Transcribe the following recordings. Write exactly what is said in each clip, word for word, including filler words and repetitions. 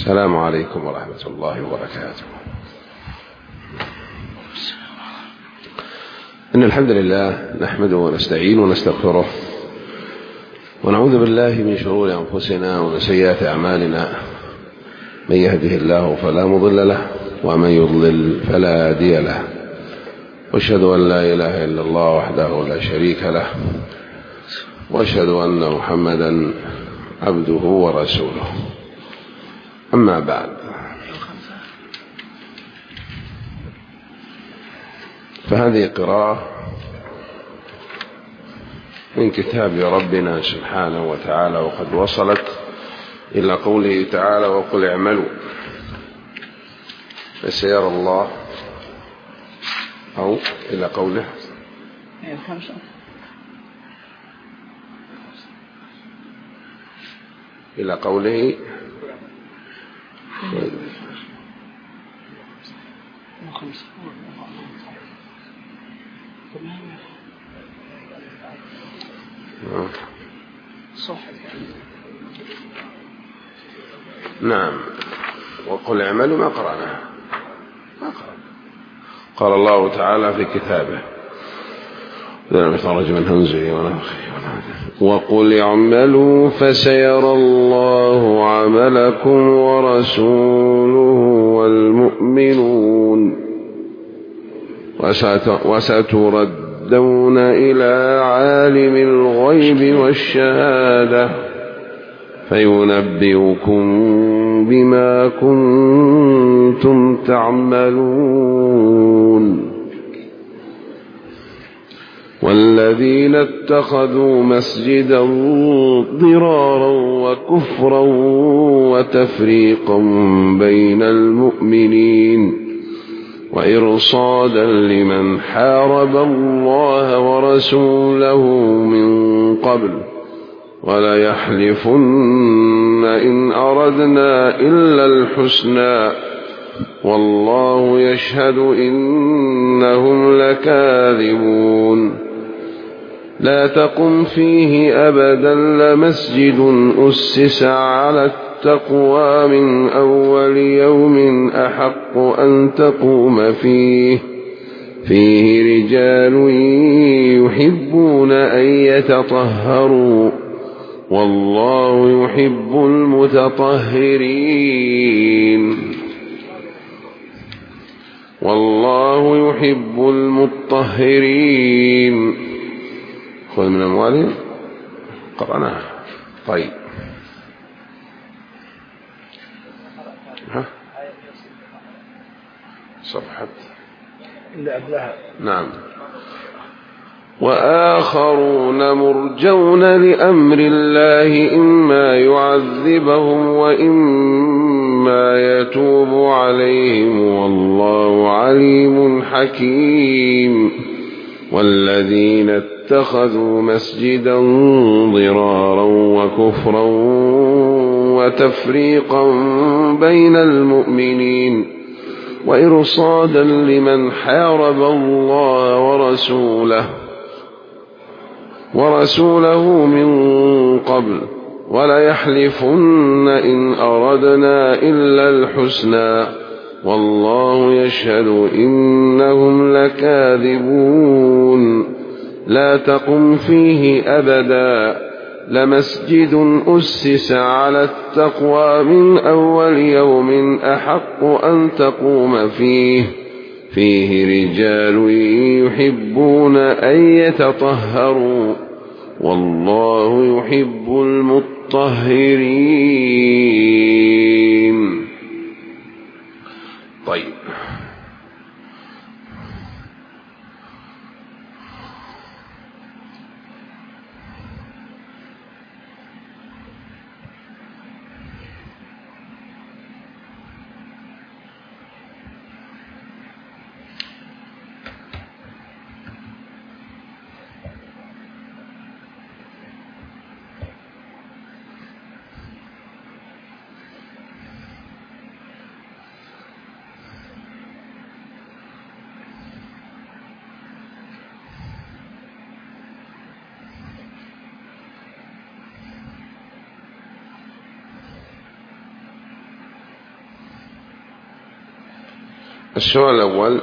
السلام عليكم ورحمة الله وبركاته. إن الحمد لله نحمده ونستعين ونستغفره ونعوذ بالله من شرور أنفسنا ومن سيئات أعمالنا، من يهده الله فلا مضل له ومن يضلل فلا هادي له، وأشهد أن لا إله إلا الله وحده لا شريك له، وأشهد أن محمدا عبده ورسوله. أما بعد، فهذه قراءة من كتاب ربنا سبحانه وتعالى، وقد وصلت إلى قوله تعالى: وقل اعملوا فسيرى الله، أو إلى قوله إلى قوله نعم. وقل اعملوا ما قرأناها، ما قرأنا. قال الله تعالى في كتابه: خرج من همزه ونفخه. وقل اعملوا فسيرى الله عملكم ورسوله والمؤمنون وستردون إلى عالم الغيب والشهادة فينبئكم بما كنتم تعملون. والذين اتخذوا مسجدا ضرارا وكفرا وتفريقا بين المؤمنين وإرصادا لمن حارب الله ورسوله من قبل وليحلفن إن أردنا إلا الحسنى والله يشهد إنهم لكاذبون. لا تقم فيه أبدا لمسجد أسس على التقوى من أول يوم أحق أن تقوم فيه فيه رجال يحبون أن يتطهروا والله يحب المتطهرين والله يحب المطهرين. خذ من أموالهم قرأناها. طيب، ها صفحة اللي قبلها. نعم. وآخرون مرجون لأمر الله إما يعذبهم وإما يتوب عليهم والله عليم حكيم. والذين اتخذوا مسجدا ضرارا وكفرا وتفريقا بين المؤمنين وإرصادا لمن حارب الله ورسوله ورسوله من قبل وليحلفن إن أردنا إلا الحسنى والله يشهد إنهم لكاذبون. لا تقم فيه أبدا لمسجد أسس على التقوى من أول يوم أحق أن تقوم فيه فيه رجال يحبون أن يتطهروا والله يحب المطهرين. طيب، السؤال الأول: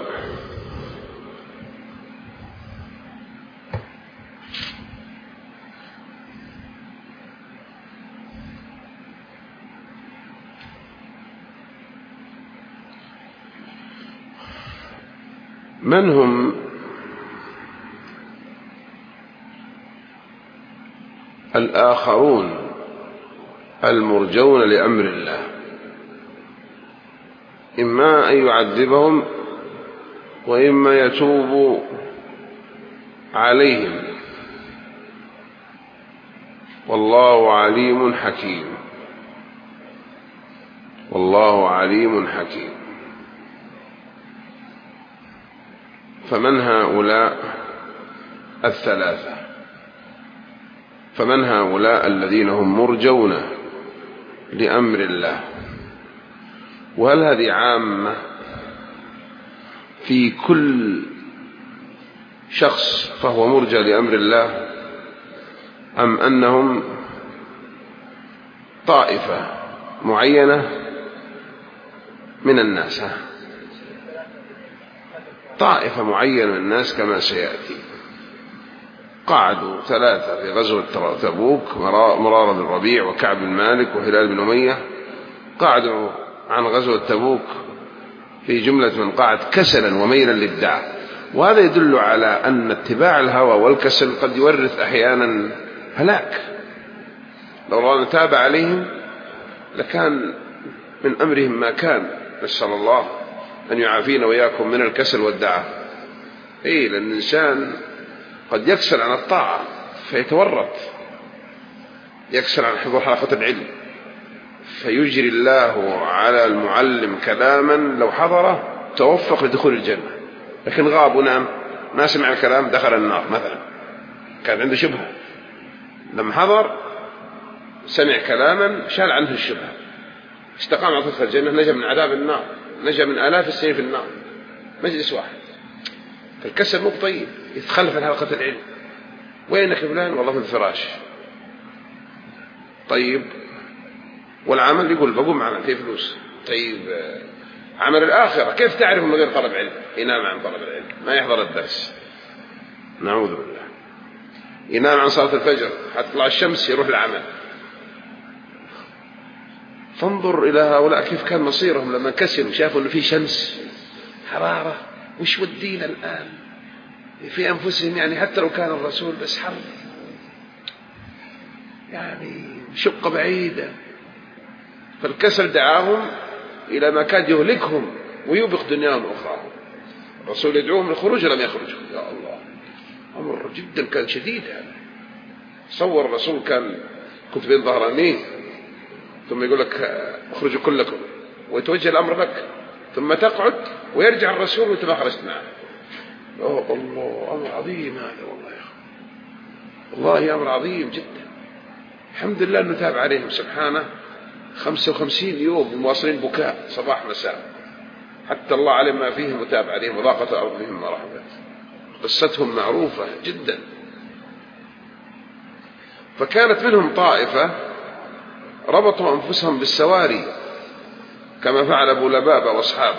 من هم الآخرون المرجون لأمر الله؟ إما أن يعذبهم وإما يتوب عليهم، والله عليم حكيم. والله عليم حكيم. فمن هؤلاء الثلاثة؟ فمن هؤلاء الذين هم مرجون لأمر الله؟ وهل هذه عامة في كل شخص فهو مرجى لأمر الله، أم أنهم طائفة معينة من الناس؟ طائفة معينة من الناس كما سيأتي. قعدوا ثلاثة في غزوة تبوك: مرارة بن الربيع وكعب بن مالك وهلال بن أمية. قعدوا عن غزوة تبوك في جملة من قعد كسلا وميلا للدعاء. وهذا يدل على أن اتباع الهوى والكسل قد يورث أحيانا هلاك. لو رأى تاب عليهم لكان من أمرهم ما كان. نسأل الله أن يعافينا وإياكم من الكسل والدعاء. إيه، لأن الإنسان قد يكسل عن الطاعة فيتورط، يكسل عن حضور حلقة العلم، فيجري الله على المعلم كلاما لو حضره توفق لدخول الجنة، لكن غاب ونام ما سمع الكلام دخل النار مثلا. كان عنده شبهة، لما حضر سمع كلاما شال عنه الشبهة، استقام على طريق الجنة، نجا من عذاب النار، نجا من آلاف السنين في النار، مجلس واحد. فالكسل مو طيب، يتخلف عن حلقة العلم. وينك فلان؟ والله في الفراش. طيب، والعمل يقول بقوم عمل فيه فلوس. طيب، عمل الآخرة كيف تعرف من غير طلب علم؟ ينام عن طلب العلم، ما يحضر الدرس، نعوذ بالله. ينام عن صلاة الفجر، حتطلع الشمس يروح العمل. فانظر إلى هؤلاء كيف كان مصيرهم لما كسروا، شافوا أنه في شمس حرارة، وش ودينا الآن في أنفسهم؟ يعني حتى لو كان الرسول بس حر، يعني شقة بعيدة. فالكسل دعاهم إلى ما كاد يهلكهم ويوبق دنياهم أخراهم. الرسول يدعوهم للخروج ولم يخرجوا. يا الله، أمر جدا كان شديد هذا. صور الرسول كان كنت بين ظهرانيه، ثم يقول لك اخرجوا كلكم، ويتوجه الأمر لك، ثم تقعد ويرجع الرسول وانت ما خرجت معه. يا الله، أمر عظيم هذا والله يا أخي، والله أمر عظيم جدا. الحمد لله أنه تاب عليهم سبحانه خمسة وخمسين يوم مواصلين بكاء صباح مساء، حتى الله علم ما فيهم وتاب عليهم، وضاقت الأرض بهم ما رحبت. قصتهم معروفة جدا. فكانت منهم طائفة ربطوا أنفسهم بالسواري كما فعل أبو لبابة وأصحابه.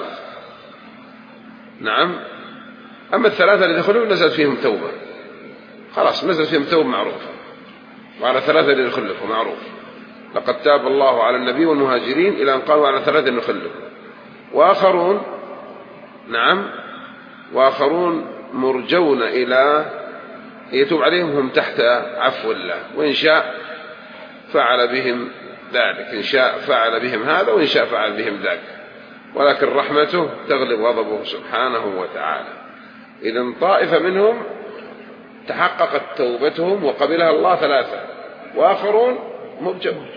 نعم. أما الثلاثة اللي دخلوا نزلت فيهم توبة، خلاص نزلت فيهم توبة معروفة. وعلى ثلاثة اللي يخلفوا معروف: لقد تاب الله على النبي والمهاجرين، إلى أن قالوا على ثلاثة اللي يخلفوا. وآخرون، نعم، وآخرون مرجون إلى يتوب عليهم، هم تحت عفو الله، وإن شاء فعل بهم ذلك، إن شاء فعل بهم هذا وإن شاء فعل بهم ذاك، ولكن رحمته تغلب غضبه سبحانه وتعالى. إذن طائفة منهم تحققت توبتهم وقبلها الله ثلاثة، وآخرون مرجون.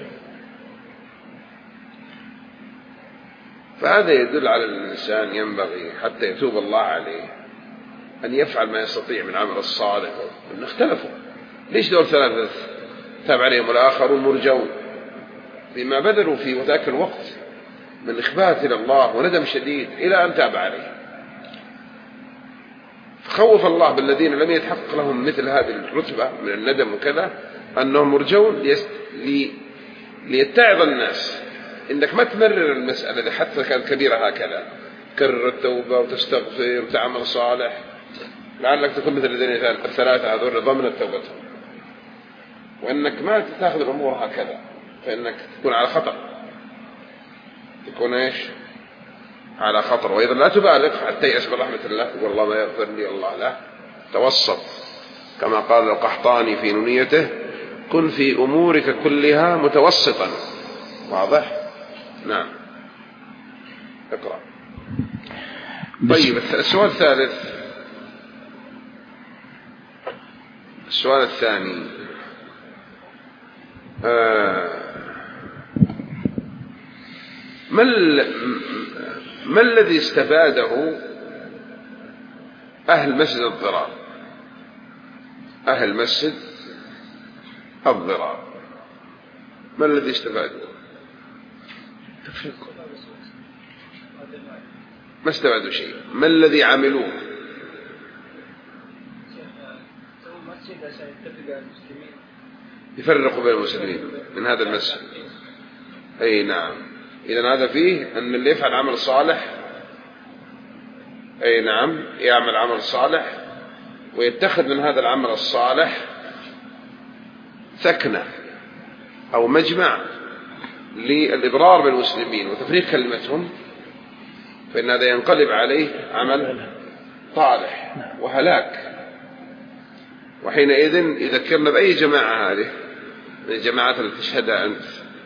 فهذا يدل على الإنسان ينبغي حتى يتوب الله عليه أن يفعل ما يستطيع من عمل الصالح. إن اختلفوا ليش دول ثلاثة تاب عليهم والآخرون مرجون؟ بما بذلوا في ذاك الوقت من إخبات إلى الله وندم شديد إلى أن تاب عليه. فخوف الله بالذين لم يتحقق لهم مثل هذه الرتبة من الندم وكذا أنهم مرجون لي... ليتعظ الناس إنك ما تمرر المسألة حتى كانت كبيرة هكذا، تكرر التوبة وتستغفر وتعمل صالح، لعلك تكون مثل الذين الثلاثة هذول ضمن توبتهم، وإنك ما تأخذ الأمور هكذا، فإنك تكون على خطر، تكون إيش على خطر. وإذا لا تبالغ حتى يأس برحمة الله، تقول الله ما يغفر لي الله، لا، توسط كما قال القحطاني في نونيته: كن في أمورك كلها متوسطا. واضح؟ نعم. اقرأ. طيب السؤال الثالث، السؤال الثاني، آه ما, ما الذي استفاده أهل مسجد الضرار؟ أهل مسجد الضرار ما الذي استفادوا؟ ما استفادوا شيء. ما الذي عملوه؟ يفرقوا بين المسلمين من هذا المسجد. أي نعم. إذن هذا فيه أن اللي يفعل عمل صالح، أي نعم، يعمل عمل صالح ويتخذ من هذا العمل الصالح ثكنة أو مجمع للإضرار بالمسلمين وتفريق كلمتهم، فإن هذا ينقلب عليه عمل صالح وهلاك. وحينئذ يذكرنا بأي جماعة هذه من الجماعات التي تشهدها أنت،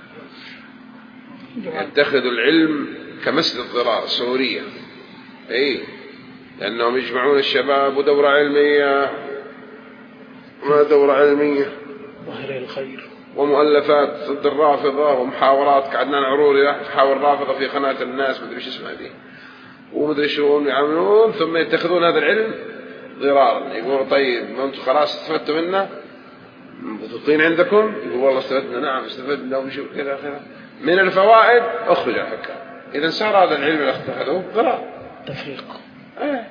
يتخذوا العلم كمسجد الضرار سوريا، أي لأنهم يجمعون الشباب ودورة علمية، ما دورة علمية، ظاهر الخير، ومؤلفات ضد الرافضة، ومحاورات كعدنان عروري يحاور رافضة في قناة الناس مدري ايش اسمها دي، ومدري شلون يعملون، ثم يتخذون هذا العلم ضرارا. يقولوا طيب ما انتم خلاص استفدتوا منه، مبسوطين عندكم؟ يقول والله استفدنا. نعم استفدنا وشو كذا كذا من الفوائد، اخرج الحكام. اذا صار هذا العلم اللي اتخذوه ضرار، تفريق. آه.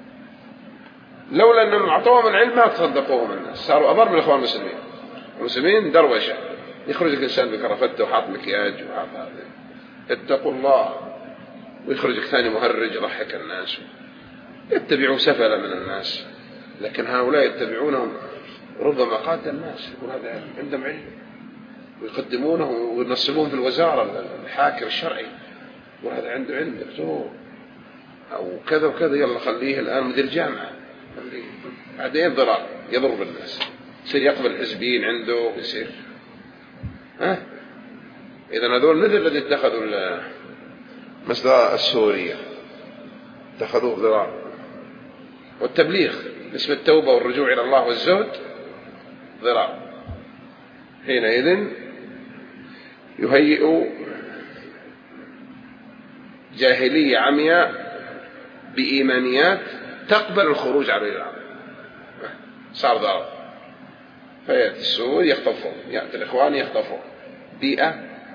لولا انهم اعطوهم العلم ما تصدقوهم الناس، صاروا اضر من الاخوان المسلمين. المسلمين دروشه، يخرج الانسان بكرافته وحاط مكياج وحاط هذا، اتقوا الله، ويخرجك ثاني مهرج يضحك الناس، يتبعوا سفلة من الناس. لكن هؤلاء يتبعونهم ربما قاد الناس، يقول هذا عندهم علم، ويقدمونه وينصبون في الوزارة الحاكم الشرعي، وهذا عنده علم دكتور أو كذا وكذا، يلا خليه الآن مدير جامعة. بعدين ضرار، يضر بالناس، يصير يقبل الحزبيين عنده، يصير ها. إذن هذول مثل الذي اتخذوا مسجد السورية، اتخذوه ضرار. والتبليغ اسم التوبة والرجوع إلى الله والزهد ضرار. حينئذ يهيئ جاهلية عمياء بإيمانيات تقبل الخروج على العالم، صار ضرر. فيأتي السود يخطفون، يأتي الإخوان يخطفون، بيئة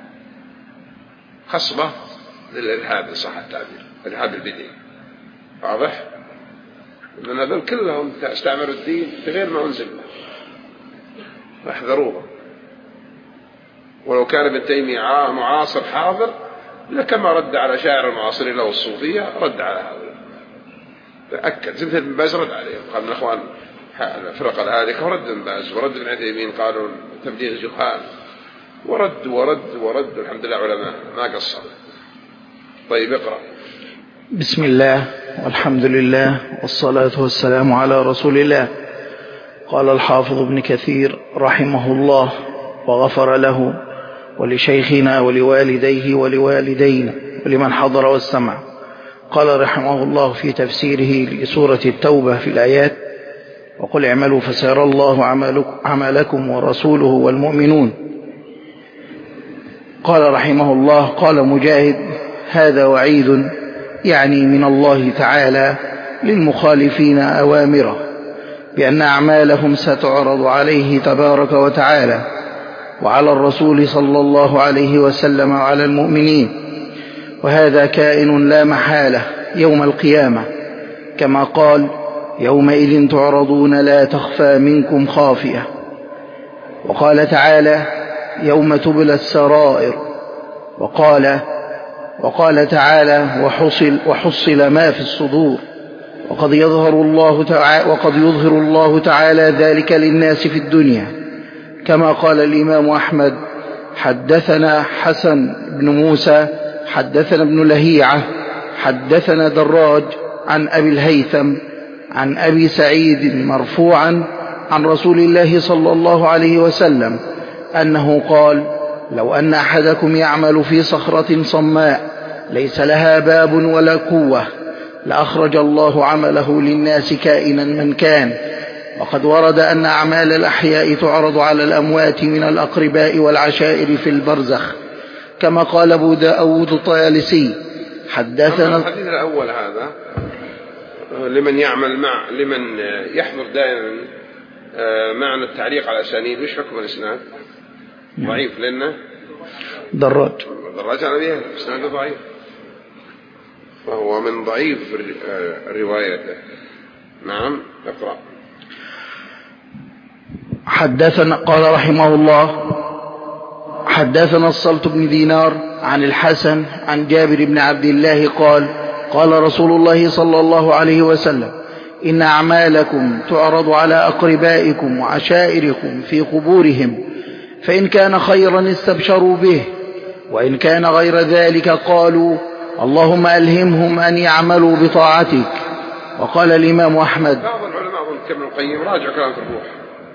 خصبة للإرهاب صح التعبير، الإرهاب البدعي. واضح؟ لأن هذول كلهم استعملوا الدين بغير ما أنزل له، فاحذروه. ولو كان ابن تيمية معاصر حاضر لكما رد على شاعر المعاصرين له الصوفية، رد على هؤلاء، تأكد. زي مثل ابن باز رد عليهم، قال من الأخوان الفرقة الهالكة، ورد ابن باز ورد ابن عثيمين، قالوا تبديل جهال، ورد ورد ورد. الحمد لله علماء ما قصر. طيب اقرأ. بسم الله والحمد لله والصلاة والسلام على رسول الله. قال الحافظ ابن كثير رحمه الله وغفر له ولشيخنا ولوالديه ولوالدينا ولمن حضر واستمع. قال رحمه الله في تفسيره لسورة التوبة في الآيات: وقل اعملوا فسيرى الله عملكم ورسوله والمؤمنون. قال رحمه الله: قال مجاهد: هذا وعيد يعني من الله تعالى للمخالفين أوامره بأن أعمالهم ستعرض عليه تبارك وتعالى وعلى الرسول صلى الله عليه وسلم وعلى المؤمنين، وهذا كائن لا محالة يوم القيامة، كما قال: يومئذ تعرضون لا تخفى منكم خافية. وقال تعالى: يوم تبلى السرائر. وقال: وقال تعالى وحصل, وحصل ما في الصدور. وقد يظهر الله تعالى, وقد يظهر الله تعالى ذلك للناس في الدنيا، كما قال الإمام أحمد: حدثنا حسن بن موسى حدثنا ابن لهيعة حدثنا دراج عن أبي الهيثم عن أبي سعيد مرفوعا عن رسول الله صلى الله عليه وسلم أنه قال: لو أن أحدكم يعمل في صخرة صماء ليس لها باب ولا قوة لأخرج الله عمله للناس كائنا من كان. وقد ورد أن أعمال الأحياء تعرض على الأموات من الأقرباء والعشائر في البرزخ، كما قال أبو داود الطيالسي: حدثنا. الحديث الأول هذا لمن يعمل مع لمن يحضر دائما معنى التعليق على الأسانيد، وش حكم الإسناد؟ ضعيف لأنه دراج دراج على بيه إسناده ضعيف، فهو من ضعيف روايته. نعم اقرأ. حدثنا قال رحمه الله: حدثنا الصلت بن دينار عن الحسن عن جابر بن عبد الله قال: قال رسول الله صلى الله عليه وسلم: إن أعمالكم تعرض على أقربائكم وعشائركم في قبورهم، فإن كان خيرا استبشروا به، وإن كان غير ذلك قالوا: اللهم ألهمهم أن يعملوا بطاعتك. وقال الإمام أحمد: بعض العلماء ظن كابن القيم راجع كلام في الروح،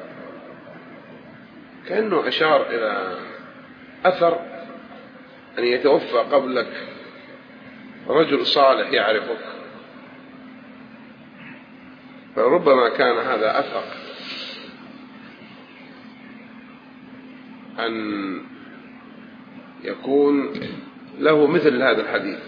كأنه أشار إلى أثر أن يتوفى قبلك رجل صالح يعرفك، فربما كان هذا أثر أن يكون له مثل هذا الحديث: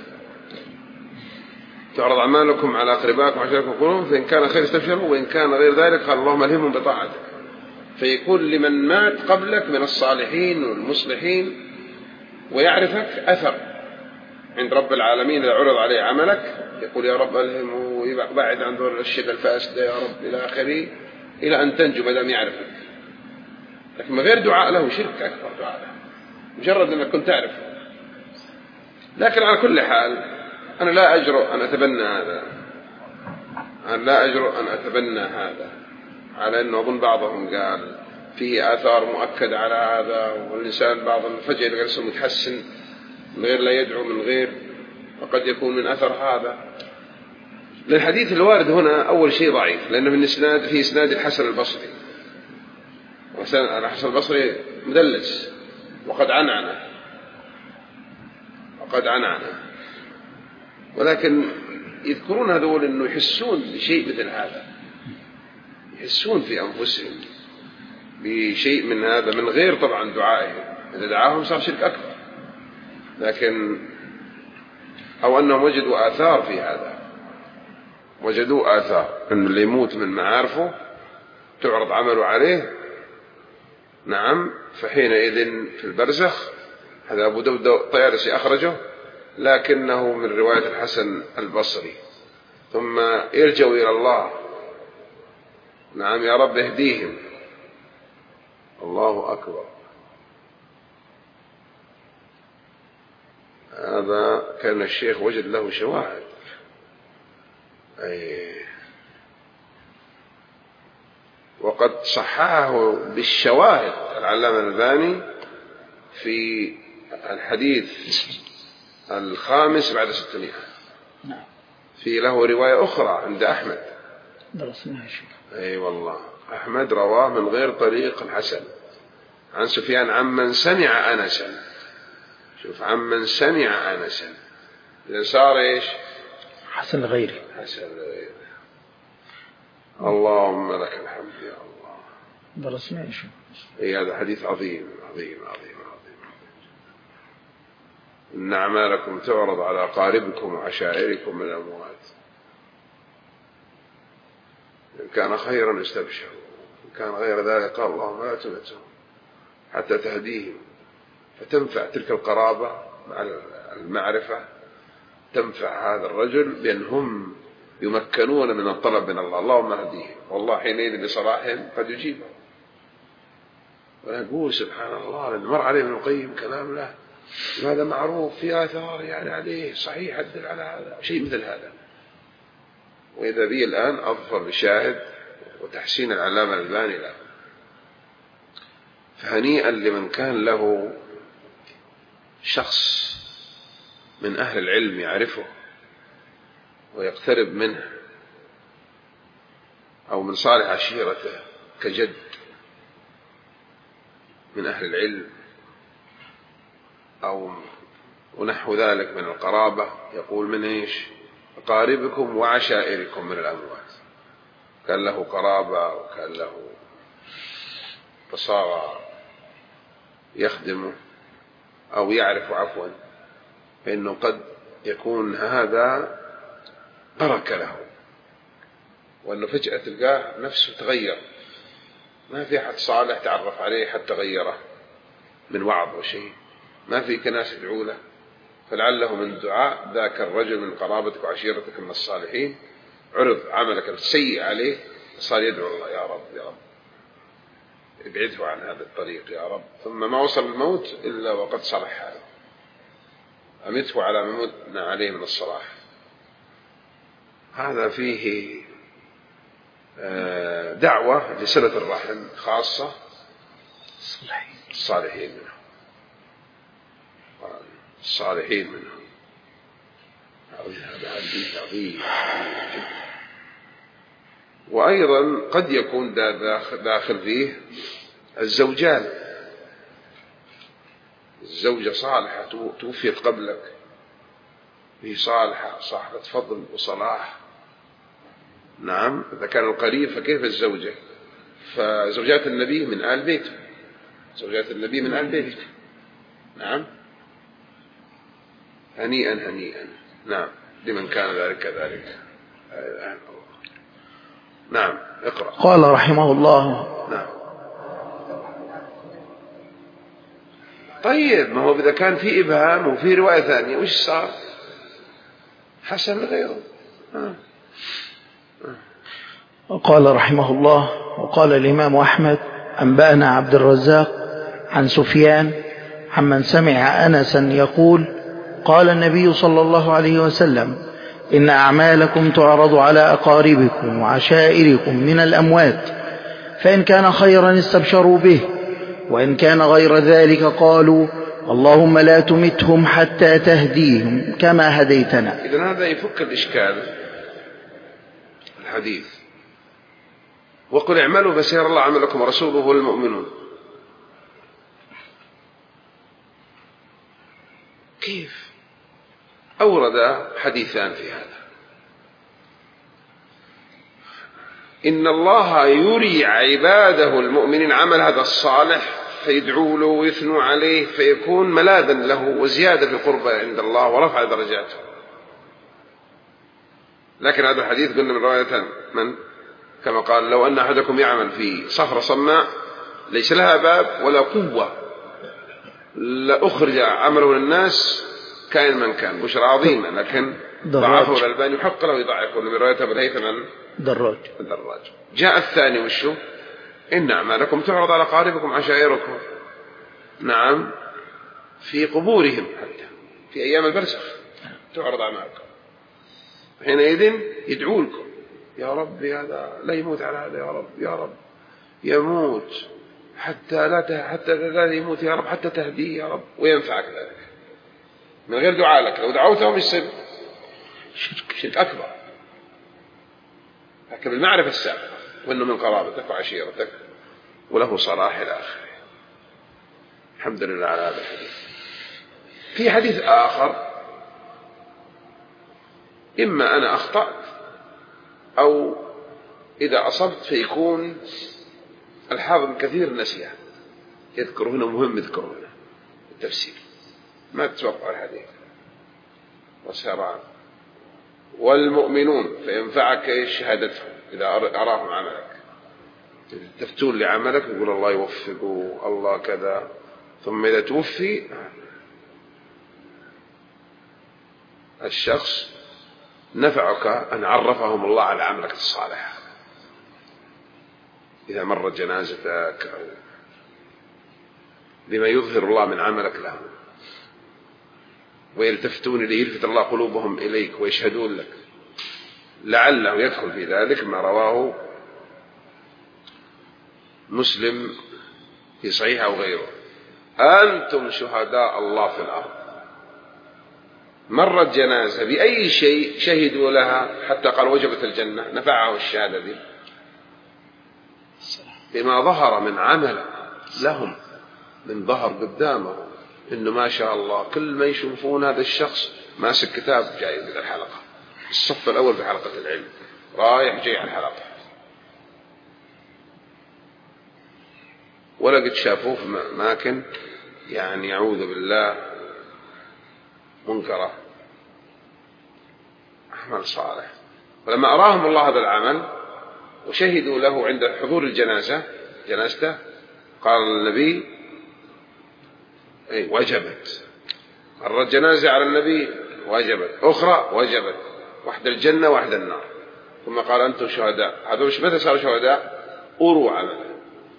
تعرض أعمالكم على أقربائكم وعشائركم قلوب، فإن كان خير استبشروا، وإن كان غير ذلك قال اللهم ألهمهم بطاعتك. فيكون لمن مات قبلك من الصالحين والمصلحين ويعرفك أثر عند رب العالمين إذا عرض عليه عملك، يقول يا رب ألهمه ويبعد عن دور الشيء الفاسد يا رب إلى آخره، إلى أن تنجو ما دام يعرفك. لكن من غير دعاء له شرك أكبر دعاء له، مجرد أنك كنت تعرفه. لكن على كل حال أنا لا أجرؤ أن أتبنى هذا، أنا لا أجرؤ أن أتبنى هذا، على أنه أظن بعضهم قال فيه آثار مؤكد على هذا، والإنسان بعضهم فجأة يلقى نفسه متحسن من غير لا يدعو من غير، وقد يكون من أثر هذا. للحديث الوارد هنا أول شيء ضعيف، لأنه من إسناد في إسناد الحسن البصري، الحسن البصري مدلس وقد عنعنه وقد عنعنه ولكن يذكرون هذول أنه يحسون بشيء مثل هذا، يحسون في أنفسهم بشيء من هذا من غير طبعا دعائهم، إذا دعاهم صار شرك أكبر، لكن أو أنهم وجدوا آثار في هذا، وجدوا آثار أن اللي يموت من معارفه تعرض عمله عليه. نعم، فحينئذ في البرزخ. هذا أبو داود الطيالسي أخرجه، لكنه من رواية الحسن البصري. ثم يرجعوا إلى الله، نعم يا رب اهديهم. الله أكبر. هذا كان الشيخ وجد له شواهد، أي وقد صححه بالشواهد العلامة الألباني في الحديث الخامس بعد ستمائة. في له رواية أخرى عند أحمد درسناها شيخ. أي والله أحمد رواه من غير طريق الحسن عن سفيان عمن سمع أنسا. شوف، عمن سمع أنسا، إذا صار إيش؟ حسن غيري. حسن غيري. اللهم لك الحمد يا الله. درسناها شيخ. أي هذا حديث عظيم عظيم عظيم عظيم. إن أعمالكم تعرض على أقاربكم وعشائركم من الأموات، إن كان خيرا استبشروا، إن كان غير ذلك قال اللهم لا تمتهم حتى تهديهم. فتنفع تلك القرابة مع المعرفة، تنفع هذا الرجل بأنهم يمكنون من الطلب من الله، اللهم اهديهم، والله حينئذ بصلاحهم قد يجيبهم. ونقول سبحان الله، لأن مر عليه ابن القيم كلام له هذا معروف في آثار يعني عليه صحيح يدل على هذا شيء مثل هذا. وإذا بي الآن أظفر بشاهد وتحسين العلامة الألباني له. فهنيئا لمن كان له شخص من أهل العلم يعرفه ويقترب منه، أو من صالح عشيرته كجد من أهل العلم، أو ونحو ذلك من القرابة، يقول من إيش؟ أقاربكم وعشائركم من الأموات. كان له قرابة وكان له بصارة يخدمه أو يعرف عفوا، فإنه قد يكون هذا بركة له، وأنه فجأة تلقاه نفسه تغير، ما في أحد صالح تعرف عليه حتى غيره من وعظ وشيء، ما في كناس يدعو له، فلعله من دعاء ذاك الرجل من قرابتك وعشيرتك من الصالحين عرض عملك السيء عليه، صار يدعو الله يا رب يا رب ابعده عن هذا الطريق يا رب، ثم ما وصل الموت إلا وقد صلح حاله، أمته على ما متنا عليه من الصلاح. هذا فيه دعوة لصلة الرحم خاصة الصالحين منه الصالحين منه. هذا حديث عظيم جدا. وأيضا قد يكون داخل فيه الزوجان، الزوجة صالحة توفيت قبلك، هي صالحة صاحبة فضل وصلاح، نعم. إذا كان القريب فكيف الزوجة؟ فزوجات النبي من آل بيته، زوجات النبي من آل بيته، نعم. هنيئا هنيئا، نعم، لمن كان ذلك كذلك. نعم، اقرأ. قال رحمه الله. نعم. طيب، ما هو إذا كان في إبهام وفي رواية ثانية وش صار؟ حسن غيره. آه. قال رحمه الله: وقال الإمام أحمد: أنبأنا عبد الرزاق عن سفيان عمن سمع أنسا يقول: قال النبي صلى الله عليه وسلم: إن أعمالكم تعرض على أقاربكم وعشائركم من الأموات، فإن كان خيرا استبشروا به، وإن كان غير ذلك قالوا: اللهم لا تمتهم حتى تهديهم كما هديتنا. إذن هذا يفك الإشكال الحديث. وقل اعملوا فسيرى الله عملكم ورسوله والمؤمنون. كيف؟ أورد حديثان في هذا. إن الله يري عباده المؤمنين عمل هذا الصالح فيدعوا له ويثنوا عليه، فيكون ملاذا له وزيادة في القربة عند الله ورفع درجاته. لكن هذا الحديث قلنا من رواية من؟ كما قال: لو أن أحدكم يعمل في صخرة صماء ليس لها باب ولا قوة لأخرج عمله للناس كائن من كان. بشرى عظيمة، لكن ضعفه الألباني يحق له يضعفه. من رواية أبي الهيثم من؟ دراج. الدراج. جاء الثاني وشو؟ إن أعمالكم تعرض على أقاربكم عشائركم، نعم، في قبورهم حتى في أيام البرزخ تعرض أعمالكم، حينئذ يدعو لكم: يا رب هذا لا يموت على هذا، يا رب يا رب يموت حتى لا حتى لا يموت يا رب حتى تهديه يا رب، وينفعك ذلك من غير دعاء لك. لو دعوتهم يصير شرك شرك أكبر، لكن بالمعرفة السابقة وأنه من قرابتك وعشيرتك وله صلاح إلى آخره. الحمد لله على هذا الحديث. في حديث آخر: إما أنا أخطأت أو إذا أصبت فيكون الحافظ الكثير نسيه، يذكر هنا مهم يذكر هنا التفسير، ما تتوقع الحديث. وسرعان والمؤمنون فينفعك شهادتهم إذا أراهم عملك، تفتون لعملك يقول الله يوفقه الله كذا، ثم إذا توفي الشخص نفعك أن عرفهم الله على عملك الصالح إذا مرت جنازتك أو بما يظهر الله من عملك له. ويلتفتون إليه يلفت الله قلوبهم إليك ويشهدون لك، لعله يدخل في ذلك ما رواه مسلم في صحيح أو غيره: أنتم شهداء الله في الأرض. مرت جنازة بأي شيء شهدوا لها حتى قال وجبت الجنة، نفعه الشهادة دي بما ظهر من عمل لهم، من ظهر قدامهم إنه ما شاء الله كل ما يشوفون هذا الشخص ماسك كتاب جاي من الحلقة، الصف الأول في حلقة العلم، رايح جاي على الحلقة، ولا قد شافوه في أماكن يعني يعوذ بالله منكرة، أعمال صالح. فلما أراهم الله هذا العمل وشهدوا له عند حضور الجنازة جنازته قال النبي أي وجبت. مرت جنازة على النبي وجبت، أخرى وجبت، واحدة الجنة واحدة النار. ثم قال أنتم شهداء. هذول متى صاروا شهداء؟ أروا عمله.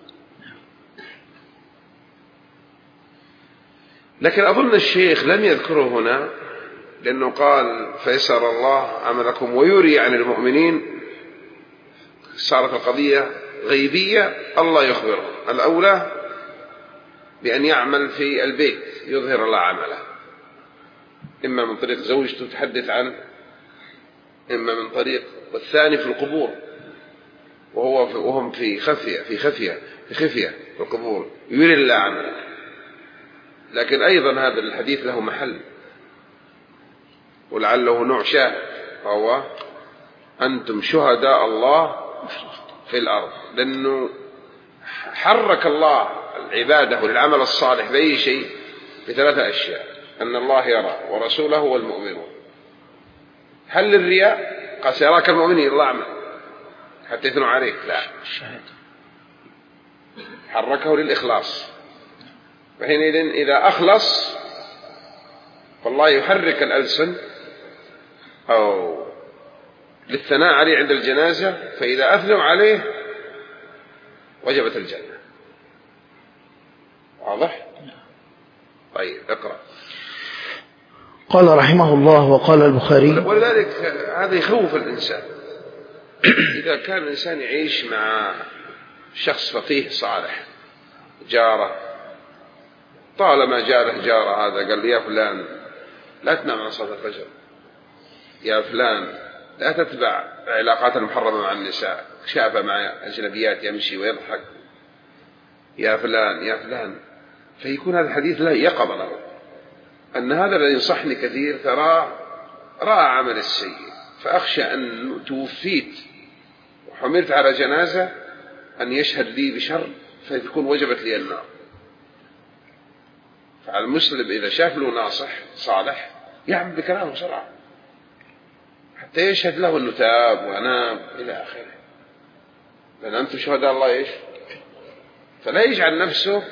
لكن أظن الشيخ لم يذكره هنا لأنه قال فيسر الله عملكم ويري عن المؤمنين، صارت القضية غيبية الله يخبرهم. الأولى بأن يعمل في البيت يظهر الله عمله، إما من طريق زوجته تحدث عنه، إما من طريق، والثاني في القبور وهو في وهم في خفية في خفية في خفية في القبور يري الله عمله. لكن أيضا هذا الحديث له محل ولعله نوع شاهد، فهو أنتم شهداء الله في الأرض، لأنه حرك الله العبادة والعمل الصالح بأي شيء بثلاثة أشياء: أن الله يرى ورسوله والمؤمنون. هل الرياء؟ قال سيراك المؤمنين الله أعمل حتى يثنوا عليك، لا، حركه للإخلاص. فحينئذ إذا أخلص فالله يحرك الألسن أو للثناء عليه عند الجنازة، فإذا أثنوا عليه وجبت الجنة. واضح؟ طيب اقرأ. قال رحمه الله وقال البخاري: ولذلك هذا يخوف الإنسان إذا كان الإنسان يعيش مع شخص فقيه صالح جاره، طالما جاره جاره هذا قال لي يا فلان لا تنام عن صلاة الفجر، يا فلان لا تتبع علاقات المحرمة مع النساء، شافه مع أجنبيات يمشي ويضحك، يا فلان يا فلان، فيكون هذا الحديث له يقظة له أن هذا الذي ينصحني كثير ترى رأى عمل السيء، فأخشى أن توفيت وحملت على جنازة أن يشهد لي بشر فتكون وجبت لي النار. فعلى المسلم إذا شاف له ناصح صالح يعمل بكلامه بسرعة حتى يشهد له أنه تاب وأناب إلى آخره، لأن أنتم شهداء الله إيش؟ فلا يجعل نفسه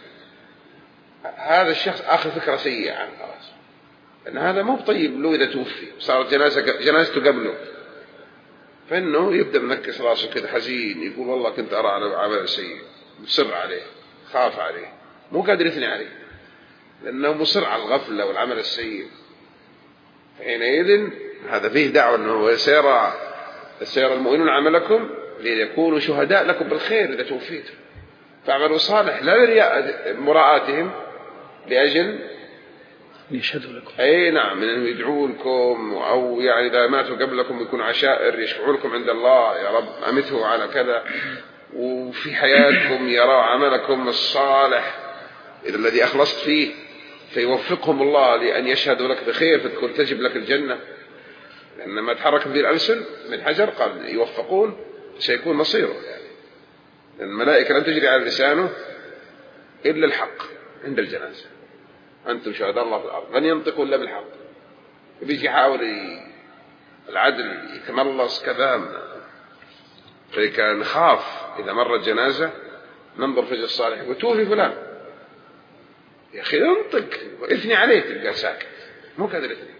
هذا الشخص آخر فكرة سيئة عنه خلاص، لأن هذا مو طيب له إذا توفي صارت جنازة جنازته قبله، فإنه يبدأ منكس راسه كده حزين يقول والله كنت أرى على عمل سيء، مصر عليه، خاف عليه، مو قادر يثني عليه لأنه مصر على الغفلة والعمل السيء. حينئذ هذا فيه دعوة أنه سيرى سيرى المؤمنون عملكم ليكونوا شهداء لكم بالخير إذا توفيتم، فاعملوا صالح لا لرياء مراءاتهم لأجل يشهدوا لكم. أي نعم، من أن يدعوا لكم أو يعني إذا ماتوا قبلكم يكون عشائر يشفعوا لكم عند الله يا رب أمته على كذا، وفي حياتكم يرى عملكم الصالح إذا الذي أخلصت فيه فيوفقهم الله لأن يشهدوا لك بخير فتكون تجب لك الجنة، لأن ما تحرك به الألسن من حجر قال يوفقون سيكون مصيره، يعني لأن الملائكة لن تجري على لسانه إلا الحق عند الجنازة. أنتم شهداء الله في الأرض، لن ينطقوا إلا بالحق. بيجي يحاول العدل يتملص كذا، فكان نخاف إذا مرت جنازة ننظر في الصالح وتوفي فلان يا أخي انطق واثني عليه، تلقى ساكت مو قادر يثني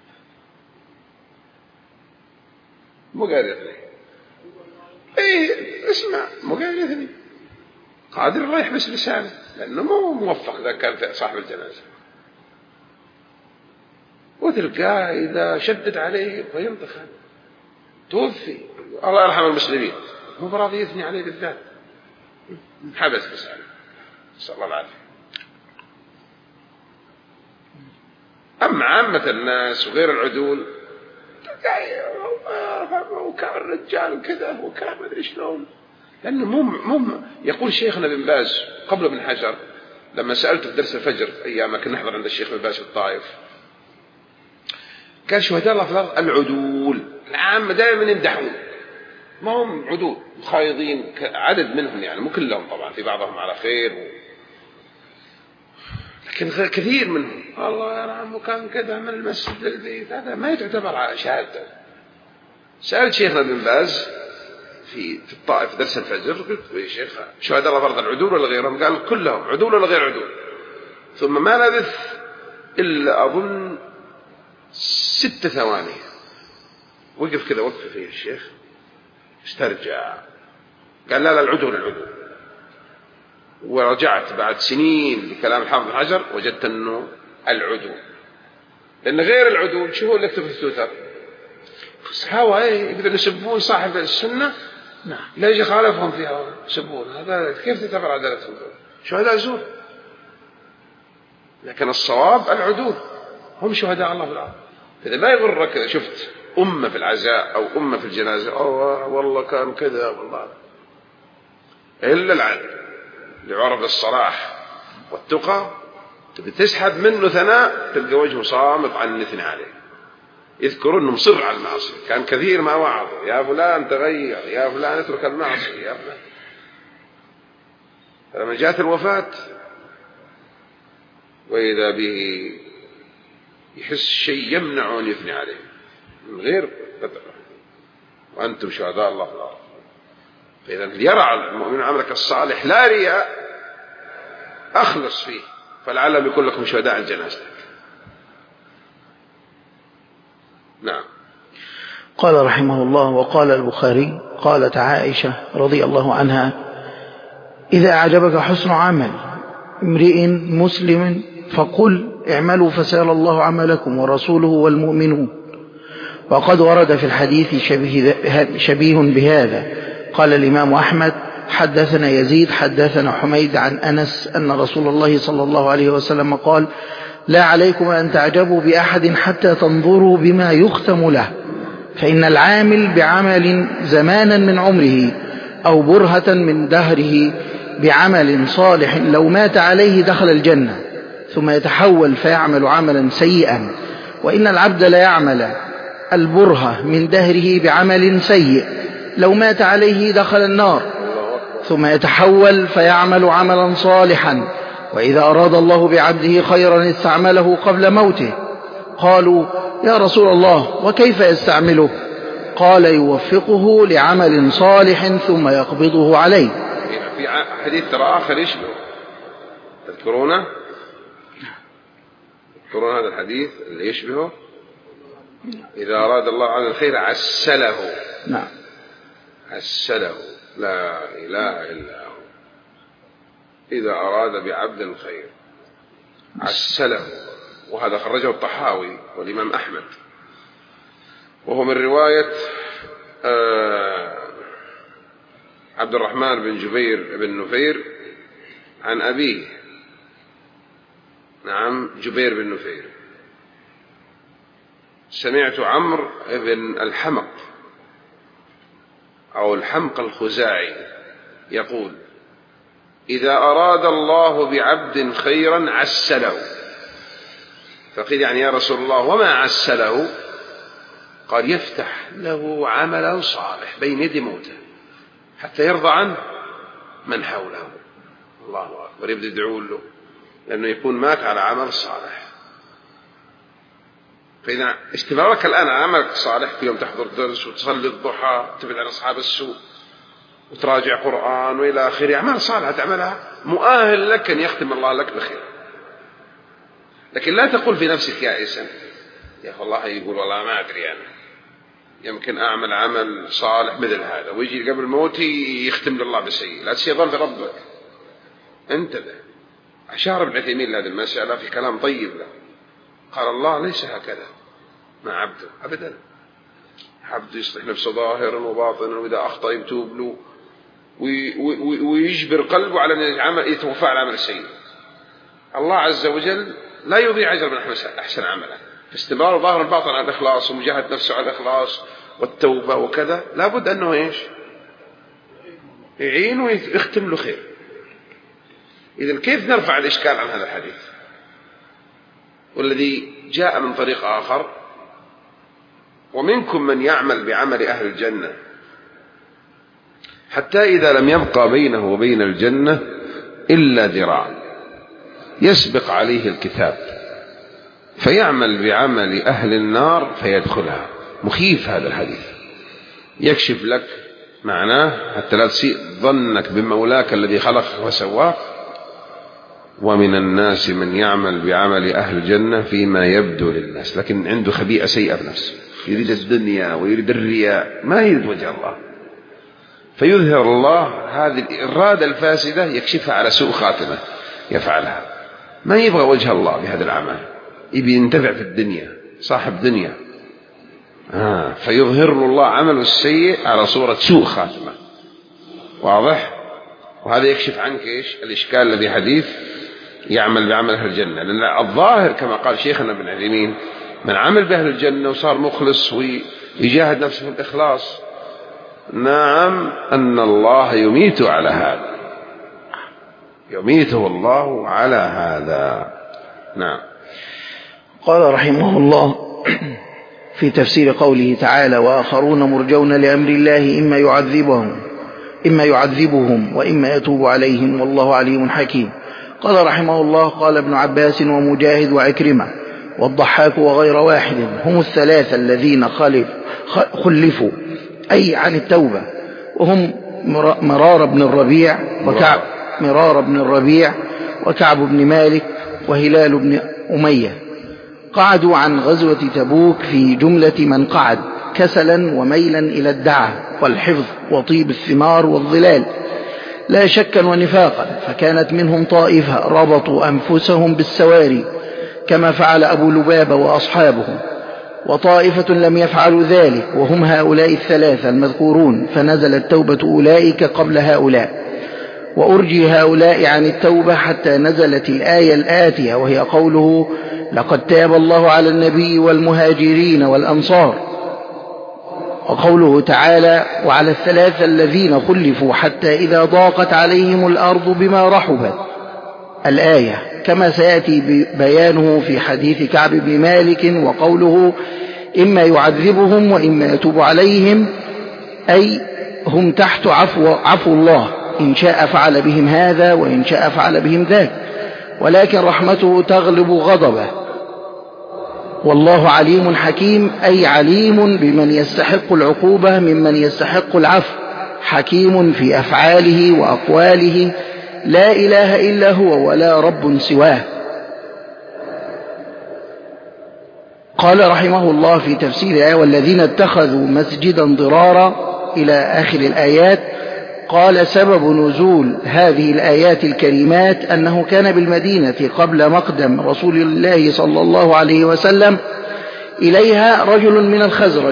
مو قادر يثني ايه اسمع مو قادر يثني، قادر الله يحبس لسانه لأنه مو موفق إذا كان صاحب الجنازة. وتلقاه إذا شدد عليه فينطخ توفي، الله يرحم المسلمين، مو براضي يثني عليه بالذات، حبس بس عليه، نسأل الله العافية. أما عامة الناس وغير العدول وكان الرجال كذا وكان ما أدري شلون، لأنه مو مو يقول شيخنا بن باز قبل ابن حجر لما سألته في درس الفجر أيام كنا نحضر عند الشيخ بن باز في الطائف، قال شهداء الله في الأرض العدول العامة دائما يمدحون، ما هم عدول خايضين عدد منهم يعني مو كلهم طبعا، في بعضهم على خير و... لكن كثير منهم الله يرحمه كان كذا من المسجد للبيت، هذا ما يعتبر على شهادة. سألت شيخنا بن باز في في الطائف درس الفجر، قلت يا شيخ شهداء الله فرض العدول ولا غيرهم؟ قال كلهم عدول ولا غير عدول. ثم ما لبث إلا أظن ست ثواني وقف كذا وقف فيه الشيخ استرجع قال لا لا العدول العدول. ورجعت بعد سنين لكلام الحافظ بن حجر وجدت أنه العدول، لأن غير العدول شو هو اللي يكتب في التويتر هوا ايه يقدروا يسبون صاحب السنة، نعم لا يجي خالفهم فيها يسبون، هذا كيف تعتبر عدالتهم؟ شهداء زور. لكن الصواب العدول هم شهداء الله في الأرض. فإذا ما يغرك شفت أمة في العزاء أو أمة في الجنازة أوه والله كان كذا والله، إلا العدل اللي عرف الصلاح والتقى تبي تسحب منه ثناء تلقى وجهه صامت عن الاثنين عليه، يذكر أنه مصر على المعصية، كان كثير ما وعظ يا فلان تغير يا فلان اترك المعصية يا فلان. فلما جاءت الوفاة وإذا به يحس شيء يمنع أن يثني عليه من غير قدر، وأنتم شهداء الله في الأرض. فإذا يرى المؤمن عملك الصالح لا رياء أخلص فيه، فلعلهم يكون لكم شهداء عن جنازتك. نعم. قال رحمه الله: وقال البخاري قالت عائشة رضي الله عنها: إذا أعجبك حسن عمل امرئ مسلم فقل اعملوا فسيرى الله عملكم ورسوله والمؤمنون. وقد ورد في الحديث شبيه, شبيه بهذا. قال الإمام أحمد: حدثنا يزيد حدثنا حميد عن أنس أن رسول الله صلى الله عليه وسلم قال: لا عليكم أن تعجبوا بأحد حتى تنظروا بما يختم له، فإن العامل بعمل زمانا من عمره أو برهة من دهره بعمل صالح لو مات عليه دخل الجنة، ثم يتحول فيعمل عملا سيئا. وإن العبد لا يعمل البرهة من دهره بعمل سيء لو مات عليه دخل النار، ثم يتحول فيعمل عملا صالحا. وإذا أراد الله بعبده خيرا استعمله قبل موته. قالوا: يا رسول الله وكيف يستعمله؟ قال: يوفقه لعمل صالح ثم يقبضه عليه. في حديث ترى آخر يشبه، تذكرونه؟ تذكرون هذا الحديث اللي يشبهه؟ إذا أراد الله عز الخير عسله. نعم. عسله لا إله إلا هو. إذا أراد بعبد الخير عسله. وهذا خرجه الطحاوي والإمام أحمد، وهو من رواية آه عبد الرحمن بن جبير بن نفير عن أبيه. نعم جبير بن نفير: سمعت عمرو بن الحمق أو الحمق الخزاعي يقول: إذا أراد الله بعبد خيرا عسله. فقيل: يعني يا رسول الله وما عسله؟ قال: يفتح له عملا صالح بين يدي موته حتى يرضى عنه من حوله. الله أكبر. يبدأ يدعو له لأنه يكون مات على عمل صالح. فإذا استمرارك الآن على عملك الصالح، في يوم تحضر درس وتصلي الضحى وتبعد عن أصحاب السوء وتراجع قرآن وإلى آخره، أعمال صالحة تعملها مؤهل لك أن يختم الله لك بخير. لكن لا تقول في نفسك يائسا: يا أخي الله يقول والله ما أدري أنا يمكن أعمل عمل صالح مثل هذا، ويجي قبل موتي يختم لله بسيء. لا تسيظن في ربك، انتبه. أشار ابن عثيمين لهذه المسألة في كلام طيب له، قال: الله ليس هكذا، مع عبده أبدا. عبد يصلح نفسه ظاهرا وباطنا، وإذا أخطأ يتوب له ويجبر قلبه على أن العمل يتوفى على العمل السيء. الله عز وجل لا يضيع أجر من أحسن عملا. فاستمرار ظاهر الباطن على الإخلاص ومجاهد نفسه على الإخلاص والتوبة وكذا لابد أنه إيش يعين ويختم له خير. إذن كيف نرفع الإشكال عن هذا الحديث والذي جاء من طريق آخر؟ ومنكم من يعمل بعمل أهل الجنة حتى إذا لم يبقى بينه وبين الجنة إلا ذراع يسبق عليه الكتاب فيعمل بعمل أهل النار فيدخلها. مخيف هذا الحديث، يكشف لك معناه حتى لا تسيء ظنك بمولاك الذي خلقك وسواك. ومن الناس من يعمل بعمل أهل الجنة فيما يبدو للناس، لكن عنده خبيئة سيئة بنفسه، يريد الدنيا ويريد الرياء، ما يريد وجه الله، فيظهر الله هذه الإرادة الفاسدة يكشفها على سوء خاتمة يفعلها. ما يبغى وجه الله بهذا العمل، يبي ينتفع في الدنيا، صاحب دنيا، آه فيظهر الله عمله السيء على صورة سوء خاتمة. واضح؟ وهذا يكشف عنك إيش الإشكال الذي حديث يعمل بعمل أهل الجنة. لأن الظاهر كما قال شيخنا ابن عثيمين من عمل بأهل الجنة وصار مخلص ويجاهد نفسه في الإخلاص، نعم أن الله يميت على هذا، يميته الله على هذا. نعم. قال رحمه الله في تفسير قوله تعالى: وآخرون مرجون لأمر الله إما يعذبهم إما يعذبهم وإما يتوب عليهم والله عليم حكيم. قال رحمه الله: قال ابن عباس ومجاهد وعكرمة والضحاك وغير واحد هم الثلاثة الذين خلفوا أي عن التوبة، وهم مرار بن الربيع وكعب مرار بن الربيع وكعب بن مالك وهلال بن أمية. قعدوا عن غزوة تبوك في جملة من قعد كسلا وميلا إلى الدعة والحفظ وطيب الثمار والظلال لا شكا ونفاقا، فكانت منهم طائفة ربطوا أنفسهم بالسواري كما فعل أبو لبابة وأصحابه، وطائفة لم يفعلوا ذلك وهم هؤلاء الثلاثة المذكورون، فنزلت توبة أولئك قبل هؤلاء، وأرجي هؤلاء عن التوبة حتى نزلت الآية الآتية وهي قوله: لقد تاب الله على النبي والمهاجرين والأنصار، وقوله تعالى: وعلى الثلاثة الذين خلفوا حتى إذا ضاقت عليهم الأرض بما رحبت، الآية، كما سيأتي بيانه في حديث كعب بن مالك. وقوله: إما يعذبهم وإما يتوب عليهم، أي هم تحت عفو, عفو الله، إن شاء فعل بهم هذا وإن شاء فعل بهم ذاك، ولكن رحمته تغلب غضبه، والله عليم حكيم، أي عليم بمن يستحق العقوبة ممن يستحق العفو، حكيم في أفعاله وأقواله، لا إله إلا هو ولا رب سواه. قال رحمه الله في تفسير الآية: والذين اتخذوا مسجدا ضرارا إلى آخر الآيات. قال: سبب نزول هذه الآيات الكريمات أنه كان بالمدينة قبل مقدم رسول الله صلى الله عليه وسلم إليها رجل من الخزرج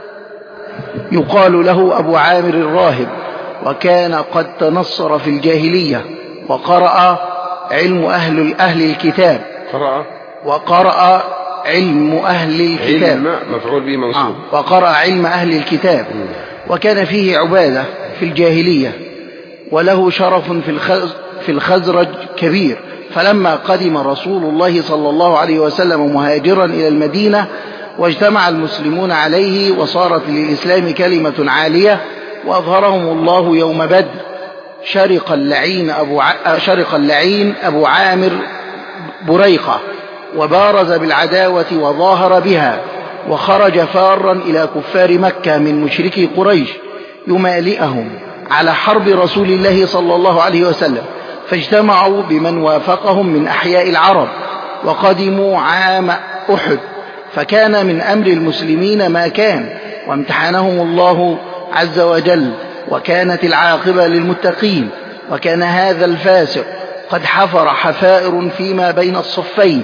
يقال له أبو عامر الراهب، وكان قد تنصر في الجاهلية وقرأ علم أهل, أهل الكتاب قرأ وقرأ علم أهل الكتاب علم مفعول به منصوب آه. وقرأ علم أهل الكتاب، وكان فيه عبادة في الجاهلية، وله شرف في الخزرج كبير. فلما قدم رسول الله صلى الله عليه وسلم مهاجرا إلى المدينة واجتمع المسلمون عليه وصارت للإسلام كلمة عالية وأظهرهم الله يوم بدر، شرق اللعين أبو, ع... شرق اللعين أبو عامر بريقة وبارز بالعداوة وظاهر بها، وخرج فارا إلى كفار مكة من مشركي قريش يمالئهم على حرب رسول الله صلى الله عليه وسلم، فاجتمعوا بمن وافقهم من أحياء العرب وقدموا عام أحد، فكان من أمر المسلمين ما كان، وامتحنهم الله عز وجل، وكانت العاقبة للمتقين. وكان هذا الفاسق قد حفر حفائر فيما بين الصفين،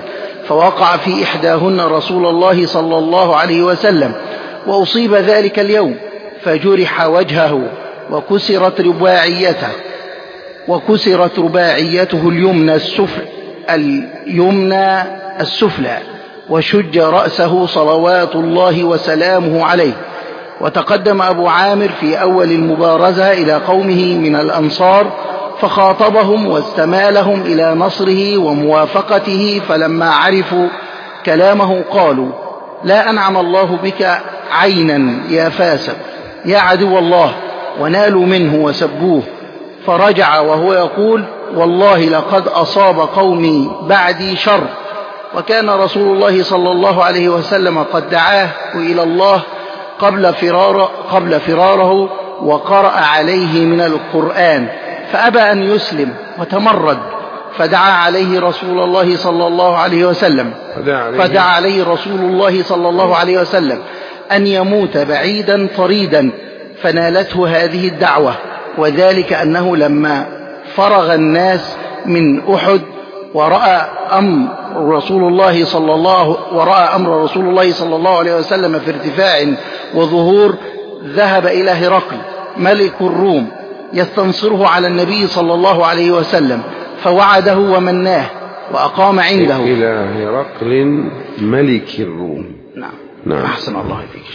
فوقع في إحداهن رسول الله صلى الله عليه وسلم، وأصيب ذلك اليوم فجرح وجهه وكسرت رباعيته وكسرت رباعيته اليمنى السفلى اليمنى السفلى وشج رأسه صلوات الله وسلامه عليه. وتقدم أبو عامر في أول المبارزة إلى قومه من الأنصار فخاطبهم واستمالهم إلى نصره وموافقته، فلما عرفوا كلامه قالوا: لا أنعم الله بك عينا يا فاسق يا عدو الله، ونالوا منه وسبوه. فرجع وهو يقول: والله لقد أصاب قومي بعدي شر. وكان رسول الله صلى الله عليه وسلم قد دعاه إلى الله قبل, فرار قبل فراره وقرأ عليه من القرآن فأبى أن يسلم وتمرد، فدعا عليه رسول الله صلى الله عليه وسلم فدعا عليه رسول الله صلى الله عليه وسلم أن يموت بعيدا طريدا، فنالته هذه الدعوة. وذلك أنه لما فرغ الناس من أحد ورأى أمر رسول الله صلى الله ورأى أمر رسول الله صلى الله عليه وسلم في ارتفاع وظهور، ذهب إلى هرقل ملك الروم يستنصره على النبي صلى الله عليه وسلم، فوعده ومناه وأقام عنده. إلى هرقل ملك الروم. نعم, نعم. أحسن الله إليك.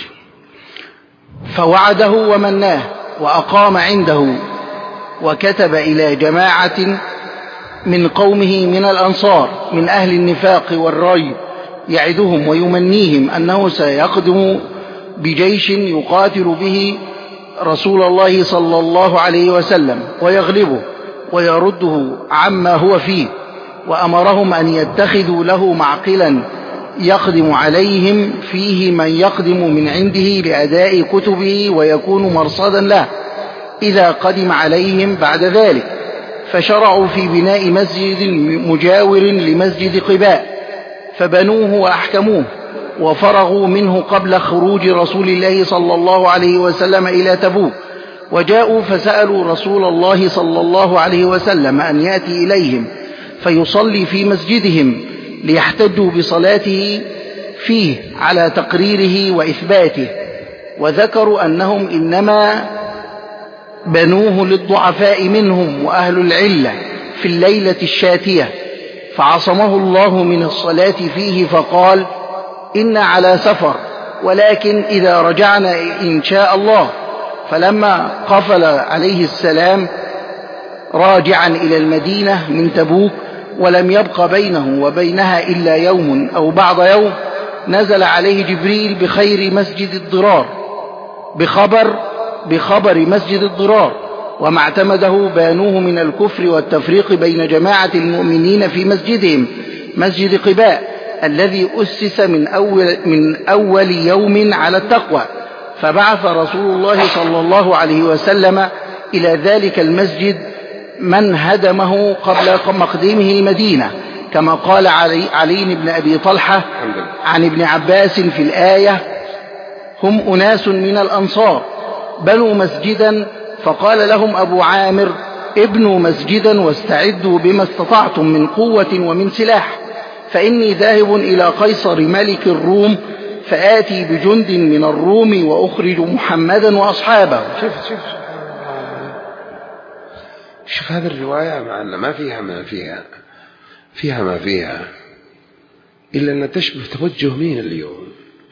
فوعده ومناه وأقام عنده، وكتب إلى جماعة من قومه من الأنصار من أهل النفاق والريب يعدهم ويمنيهم أنه سيقدم بجيش يقاتل به رسول الله صلى الله عليه وسلم ويغلبه ويرده عما هو فيه، وأمرهم أن يتخذوا له معقلا يقدم عليهم فيه من يقدم من عنده لأداء كتبه ويكون مرصدا له إذا قدم عليهم بعد ذلك. فشرعوا في بناء مسجد مجاور لمسجد قباء فبنوه وأحكموه وفرغوا منه قبل خروج رسول الله صلى الله عليه وسلم إلى تبوك. وجاءوا فسألوا رسول الله صلى الله عليه وسلم أن يأتي إليهم فيصلي في مسجدهم ليحتجوا بصلاته فيه على تقريره وإثباته، وذكروا أنهم إنما بنوه للضعفاء منهم وأهل العلة في الليلة الشاتية، فعصمه الله من الصلاة فيه فقال: إن على سفر ولكن إذا رجعنا إن شاء الله. فلما قفل عليه السلام راجعا إلى المدينة من تبوك ولم يبق بينه وبينها إلا يوم أو بعض يوم، نزل عليه جبريل بخير مسجد الضرار بخبر بخبر مسجد الضرار وما اعتمده بانوه من الكفر والتفريق بين جماعة المؤمنين في مسجدهم مسجد قباء الذي أسس من أول, من أول يوم على التقوى. فبعث رسول الله صلى الله عليه وسلم إلى ذلك المسجد من هدمه قبل مقدمه المدينة، كما قال علي, علي بن أبي طلحة عن ابن عباس في الآية: هم أناس من الأنصار بنوا مسجدا، فقال لهم أبو عامر: ابنوا مسجدا واستعدوا بما استطعتم من قوة ومن سلاح، فإني ذاهب إلى قيصر ملك الروم فآتي بجند من الروم وأخرج محمدا وأصحابه. شوف شوف شوف هذه الرواية مع أن ما فيها ما فيها فيها ما فيها إلا أن تشبه توجه مين اليوم،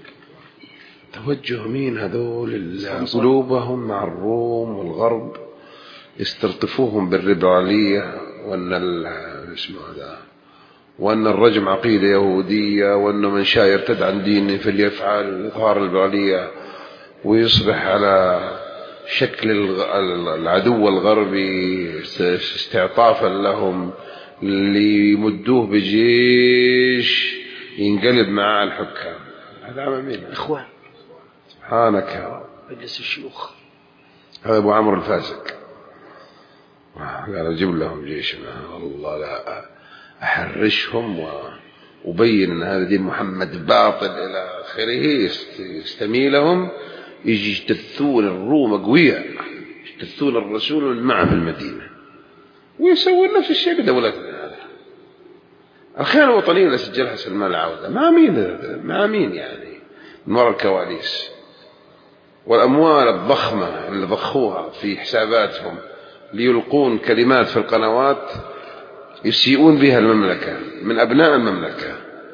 توجه مين هذول قلوبهم مع الروم والغرب يستلطفوهم بالليبرالية وأن اسمه هذا وأن الرجم عقيدة يهودية وأنه من شاء يرتد عن دينه فليفعل إظهار الليبرالية ويصبح على شكل العدو الغربي استعطافا لهم ليمدوه بجيش ينقلب معاه الحكام. هذا عمل مين؟ إخوان سبحانك يا رب مجلس الشيوخ. هذا أبو عمرو الفاسق قال أجيب لهم جيش والله لا أحرشهم وأبين أن هذا دين محمد باطل إلى آخره، يستميلهم يجي يجتثون الروم قوية يجتثون الرسول من معه في المدينة ويسوون نفس الشيء بدولتنا. هذا الخيانة الوطنية اللي سجلها سلمان العودة مع مين مع مين يعني من وراء الكواليس، والأموال الضخمة اللي ضخوها في حساباتهم ليلقون كلمات في القنوات يسيئون بها المملكة من أبناء المملكة،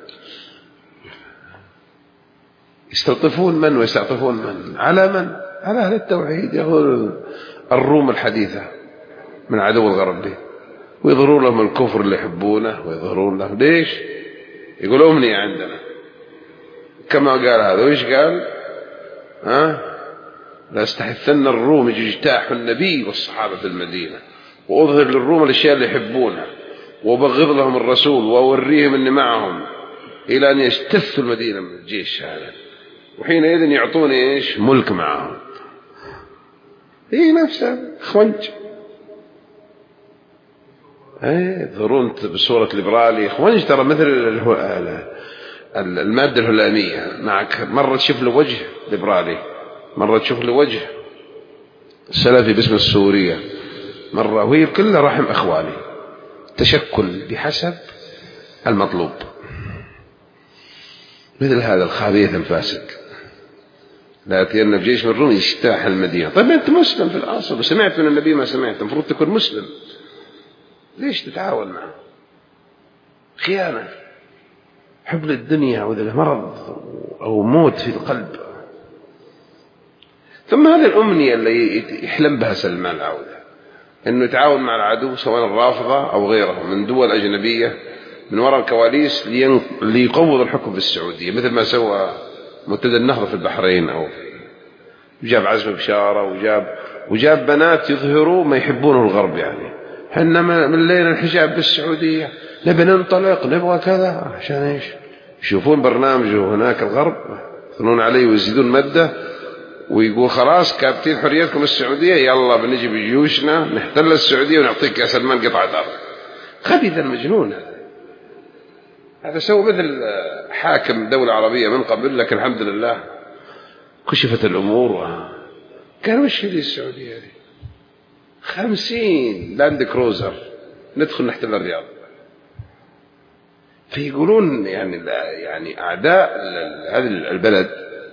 يستلطفون من ويستعطفون من على من على أهل التوحيد. يقول الروم الحديثة من عدو الغرب، ويظهرون لهم الكفر اللي يحبونه ويظهرون له. ليش؟ يقول أمنية عندنا كما قال هذا. وإيش قال؟ ها؟ لا استحثن الروم يجتاحوا النبي والصحابة في المدينة، وأظهر للروم الأشياء اللي يحبونها، وبغض لهم الرسول، وأوريهم أني معهم، إلى أن يستثوا المدينة من الجيش هذا، وحينئذ يعطوني إيش؟ ملك معهم. هي نفسها خونج. يظهرون بصورة ليبرالي خونج، ترى مثل المادة الهلامية معك، مرة تشوف له وجه ليبرالي، مرة تشوف له وجه سلفي باسم السورية، مرة، وهي كلها رحم أخواني، تشكل بحسب المطلوب. مثل هذا الخبيث الفاسد لا يأتين بجيش من الروم يجتاح المدينة. طيب أنت مسلم في الأصل وسمعت من النبي ما سمعت، المفروض تكون مسلم، ليش تتعاون معه؟ خيانة، حب للدنيا وذا مرض أو موت في القلب. ثم هذه الأمنية اللي يحلم بها سلمان العودة، أنه يتعاون مع العدو سواء الرافضة أو غيره من دول أجنبية من وراء الكواليس ليقوض الحكم في السعودية، مثل ما سوى منتدى النهضة في البحرين، أو جاب عزم بشارة، وجاب وجاب بنات يظهروا ما يحبونه الغرب. يعني حنا من ليلة الحجاب بالسعودية، نبي ننطلق، نبغى كذا، عشان إيش؟ يشوفون برنامجه هناك الغرب يثنون عليه ويزيدون مدة، ويقول خلاص كابتين حريتكم السعودية، يلا بنجي بجيوشنا نحتل السعودية ونعطيك يا سلمان قطعة أرض. خبيث المجنون هذا. هذا سوى مثل حاكم دولة عربية من قبل، لكن الحمد لله كشفت الأمور. كان وش هذه السعودية دي؟ خمسين لاند كروزر ندخل نحتل الرياض. فيقولون يعني يعني أعداء هذا البلد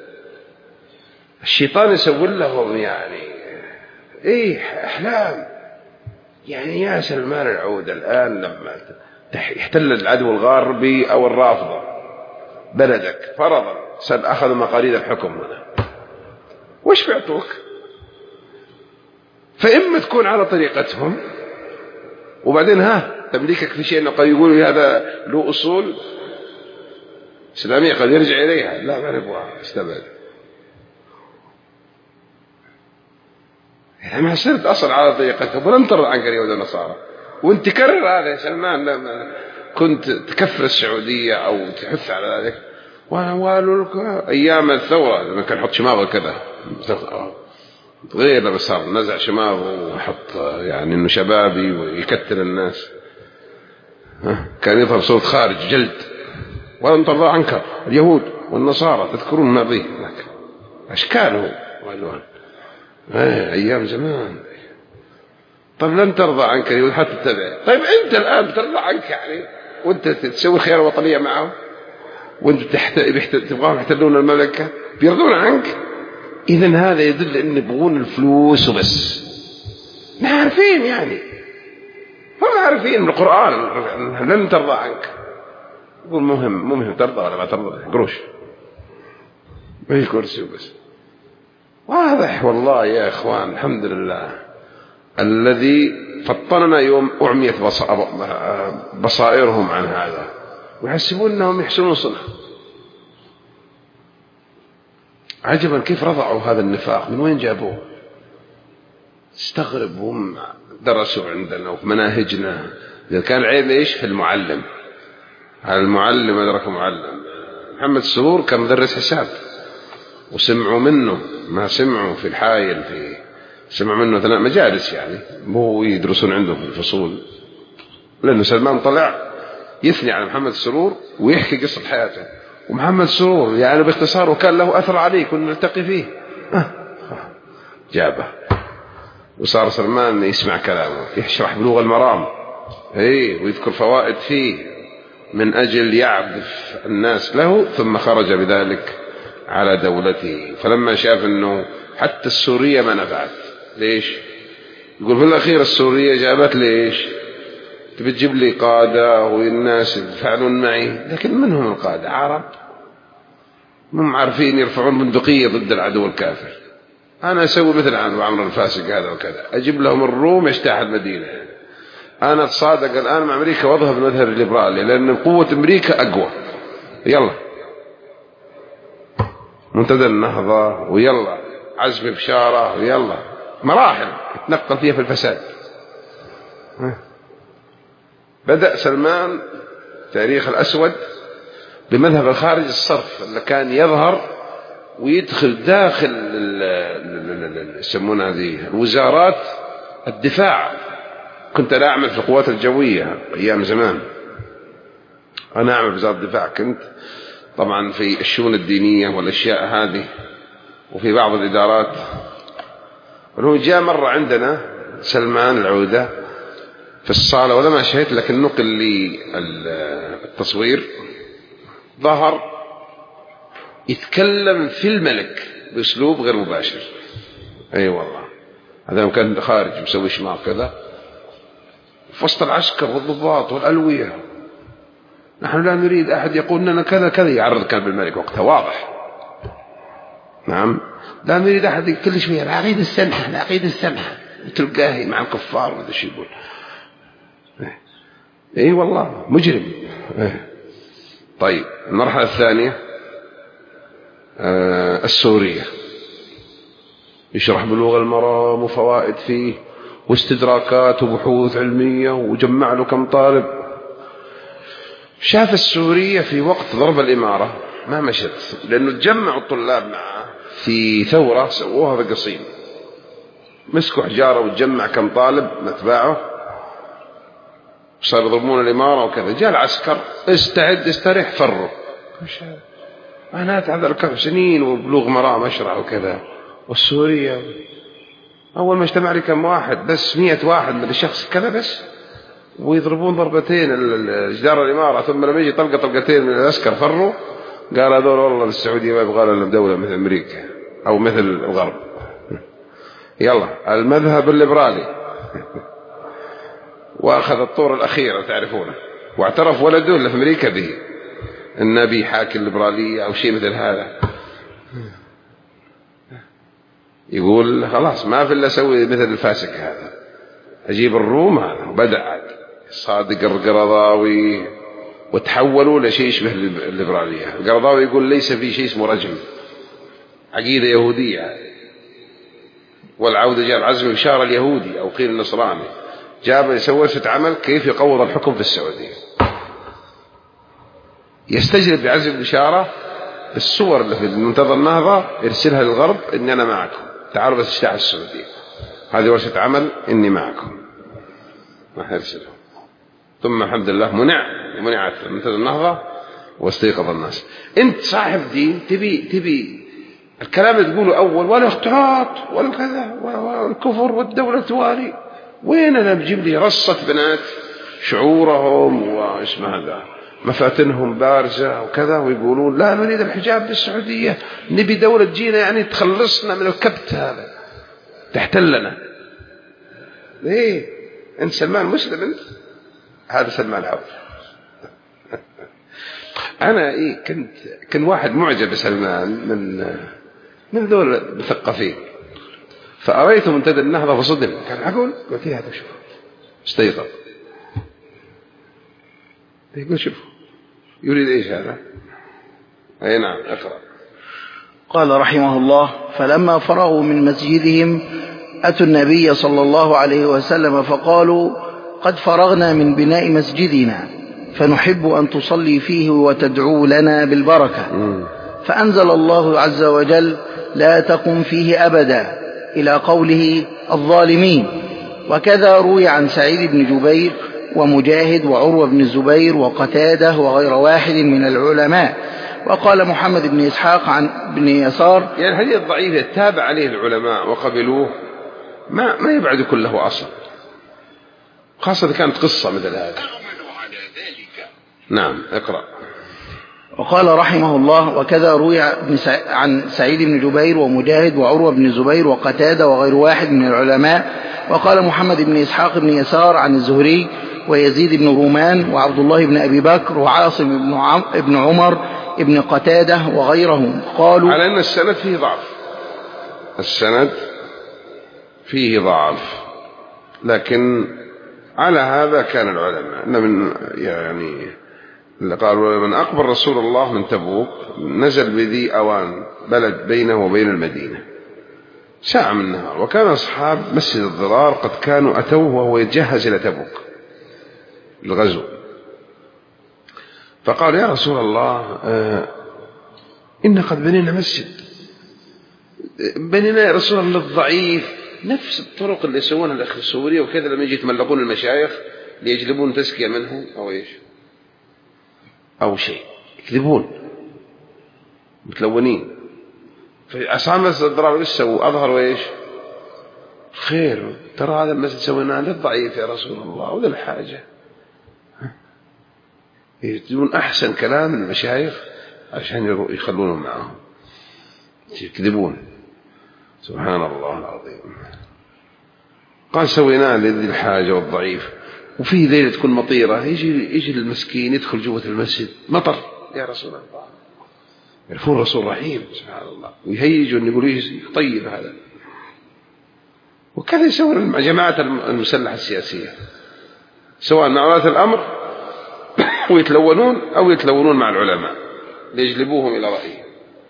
الشيطان يسوي لهم يعني إيه أحلام. يعني يا سلمان العودة الآن لما يحتل العدو الغربي أو الرافضة بلدك فرضا، سأل أخذ مقاليد الحكم هنا، وش بيعطوك؟ فإما تكون على طريقتهم، وبعدين ها تمليكك في شيء أنه قد يقولوا هذا له أصول إسلامية قد يرجع إليها، لا ما نبغى استبعد. يعني ما صرت أصل على طريقتهم ولن ترضى عنك اليهود والنصارى، وانت تكرر هذا يا سلمان لما كنت تكفر السعودية أو تحث على ذلك. وقالوا لك أيام الثورة لما كان يحط شماغه كذا غير، بس صار نزع شماغه وحط يعني إنه شبابي ويكتل الناس، كان يظهر صوت خارج جلد. ولن ترضى عنك اليهود والنصارى، تذكرون ماضيه لك أشكاله والوان أيام زمان. طيب لن ترضى عنك اليهود حتى تتبع. طيب أنت الآن ترضى عنك يعني، وأنت تسوي خيار وطنية معهم، وأنت تبغاهم يحتلون المملكة بيرضون عنك. إذن هذا يدل أن يبغون الفلوس وبس. نعرفين يعني هم عارفين من القرآن لن ترضى عنك. يقول مهم مهم ترضى ولا ما ترضى، قروش ما هي كرسي وبس. واضح والله يا إخوان. الحمد لله الذي فطننا يوم أعميت بصائرهم عن هذا، ويحسبون أنهم يحسنون صنع. عجبا كيف رضعوا هذا النفاق، من وين جابوه؟ استغرب. هم درسوا عندنا وفي مناهجنا. إذا كان العيب إيش؟ في المعلم. على المعلم أدرك معلم. محمد السرور كان مدرس حساب، وسمعوا منه ما سمعوا في الحايل، في سمعوا منه ثلاث مجالس يعني، مو يدرسون عنده في الفصول، لأنه سلمان طلع يثني على محمد السرور ويحكي قصة حياته. ومحمد السرور يعني باختصار وكان له أثر عليه، كنا نلتقي فيه. أه. جابه وصار سلمان يسمع كلامه، يشرح بلوغ المرام، ايه، ويذكر فوائد فيه، من أجل يعبث الناس له، ثم خرج بذلك على دولته. فلما شاف أنه حتى السورية ما نفعت، ليش؟ يقول في الأخير السورية جابت ليش؟ تبي تجيب لي قادة والناس يفعلون معي، لكن من هم القادة؟ عرب هم عارفين يرفعون بندقية ضد العدو الكافر. أنا أسوي مثل عمرو الفاسق هذا وكذا، أجيب لهم الروم يجتاح المدينة. أنا أتصادق الآن مع أمريكا وأظهر المذهب الليبرالي، لأن قوة أمريكا أقوى. يلا منتدى النهضة، ويلا عزم بشارة، ويلا مراحل يتنقل فيها في الفساد. بدأ سلمان تاريخ الأسود بمذهب الخارج الصرف، اللي كان يظهر ويدخل داخل يسمونها هذه الوزارات الدفاع. كنت أنا أعمل في القوات الجوية أيام زمان، أنا أعمل في وزارة الدفاع، كنت طبعا في الشؤون الدينية والأشياء هذه وفي بعض الإدارات. وهو جاء مرة عندنا سلمان العودة في الصالة، ولا ما شهدت لكن نقل لي التصوير، ظهر يتكلم في الملك بأسلوب غير مباشر. أي أيوة والله، هذا كان خارج مسوي شماغ كذا في وسط العسكر والضباط والألوية، نحن لا نريد أحد يقول لنا كذا كذا، يعرض كان بالملك وقتها واضح. نعم، لا نريد أحد كل شوية العقيد السمحة العقيد السمحة، تلقاه مع الكفار وهذا الشيء يقول. اي والله مجرم. طيب المرحلة الثانية آه السورية، يشرح بلوغ المرام وفوائد فيه واستدراكات وبحوث علمية، وجمع له كم طالب. شاف السورية في وقت ضرب الإمارة ما مشت، لأنه تجمعوا الطلاب معه في ثورة سووها في قصيم، مسكوا حجارة وتجمع كم طالب متباعه، صار يضربون الإمارة وكذا. جاء العسكر استعد استريح فروا. معنات هذا الكف سنين وبلوغ مرام أشرع وكذا. والسورية أول ما اجتمع لي كم واحد بس، مئة واحد من الشخص كذا بس، ويضربون ضربتين جدار الإمارة، ثم لما يجي طلقة طلقتين من العسكر فروا. قال هذول والله السعودية ما يبغى لنا دولة مثل أمريكا أو مثل الغرب. يلا المذهب الليبرالي، وأخذ الطور الأخيرة تعرفونه، واعترف ولده اللي في أمريكا به النبي حاكي الليبرالية أو شيء مثل هذا. يقول خلاص ما في إلا أسوي مثل الفاسق هذا، أجيب الروم هذا. وبدأ صادق القرضاوي وتحولوا لشيء يشبه الليبرالية. القرضاوي يقول ليس في شيء اسمه رجم، عقيدة يهودية، والعودة جاء العزم بشارة اليهودي أو قيل النصراني، جاب يسوي ستة عمل كيف يقوض الحكم في السعودية. يستجلب بعزم بشارة الصور اللي في منتدى النهضة يرسلها للغرب إني أنا معكم، تعالوا بس اجتاحوا السعودية، هذه ورشة عمل إني معكم، ما حيرسلهم. ثم الحمد لله منع منعت منتدى النهضة واستيقظ الناس. أنت صاحب دين تبي تبي الكلام اللي تقوله أول ولا اختلاط ولا كذا والكفر والدولة توالي، وين أنا بجيب لي رصة بنات شعورهم واسم هذا مفاتنهم بارزة وكذا، ويقولون لا نريد الحجاب بالسعودية، نبي دولة تجينا يعني تخلصنا من الكبت هذا تحتلنا. ليه أنت سلمان مسلم؟ أنت هذا سلمان عوض. أنا إيه كنت كان واحد معجب بسلمان من من ذول المثقفين، فأريت منتدى النهضة فصدم. كان أقول قلت له هذا شوف استيقظ، يقول شوف يريد إيش هذا؟ أي نعم أقرأ. قال رحمه الله: فلما فرغوا من مسجدهم أتوا النبي صلى الله عليه وسلم فقالوا: قد فرغنا من بناء مسجدنا فنحب أن تصلي فيه وتدعو لنا بالبركة. فأنزل الله عز وجل: لا تقم فيه أبدا، إلى قوله: الظالمين. وكذا روي عن سعيد بن جبير ومجاهد وعروة بن الزبير وقتادة وغير واحد من العلماء. وقال محمد بن إسحاق عن ابن يسار: يعني الحديث الضعيف تابع عليه العلماء وقبلوه، ما ما يبعد كله أصل، خاصة إذا كانت قصة مثل هذا. نعم اقرأ. وقال رحمه الله: وكذا روي عن سعيد بن جبير ومجاهد وعروة بن الزبير وقتادة وغير واحد من العلماء. وقال محمد بن إسحاق بن يسار عن الزهري ويزيد بن رومان وعبد الله بن أبي بكر وعاصم بن عمر ابن قتادة وغيرهم قالوا على أن السند فيه ضعف، السند فيه ضعف، لكن على هذا كان العلماء أن من يعني اللي قالوا من أقبل رسول الله من تبوك نزل بذي أوان بلد بينه وبين المدينة ساعة من النهار، وكان أصحاب مسجد الضرار قد كانوا أتوه وهو يتجهز إلى تبوك الغزو، فقال يا رسول الله آه إن قد بنينا مسجد، بنينا يا رسول الله الضعيف، نفس الطرق اللي يسوونها الأخ السوري وكذا لما يجي يتملقون المشايخ ليجلبون تزكية منهم أو إيش أو شيء، يكذبون متلونين. فأصحاب مسجد الضرار إيش سووا؟ أظهروا إيش؟ خير، ترى هذا المسجد سويناه للضعيف يا رسول الله وذا الحاجة، يجدون أحسن كلام من المشايخ عشان يخلونهم معهم، يكذبون. سبحان الله العظيم. قال سويناه لذي الحاجة والضعيف، وفي ليلة تكون مطيرة يجي يجي المسكين يدخل جوة المسجد مطر يا رسول الله، يعرفون الرسول رحيم سبحان الله، ويهيجوا يقولوا طيب هذا. وكذا يسوون مع جماعة المسلحة السياسية سواء مع ولاة الأمر ويتلونون أو يتلونون مع العلماء ليجلبوهم إلى رأيهم.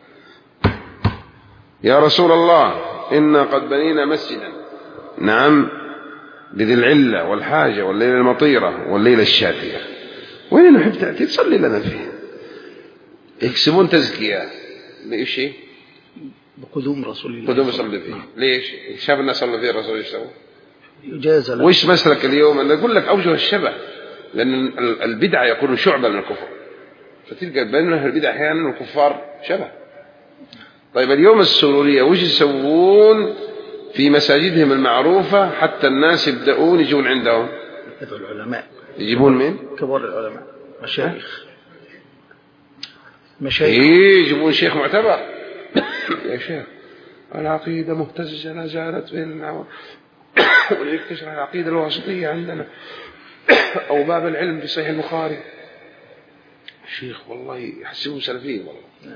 يا رسول الله إنا قد بنينا مسجدا، نعم، لذي العلة والحاجة والليلة المطيرة والليلة الشاتية، وين نحب تأتي تصلي لنا فيه. يكسبون تزكية ليش شيء بقدوم رسول الله، قدوم يصلي فيه. ليش؟ شاف الناس صلوا فيه الرسول يشتغل يجاز له. وإيش مسلك اليوم؟ أنا أقول لك أوجه الشبه، لأن البدعة يكون شعبة من الكفر، فتلقى بين أهل البدع أحيانا والكفار شبه. طيب اليوم السرورية وش يسوون في مساجدهم المعروفة حتى الناس يبدأون يجون عندهم؟ العلماء يجيبون مين؟ كبار العلماء، مشايخ مشايخ يجيبون شيخ معتبر يا شيخ العقيدة مهتزة لا زالت بيننا وليك تشرح العقيدة الواسطية عندنا أو باب العلم في صحيح البخاري. الشيخ والله يحسبون سلفيين والله،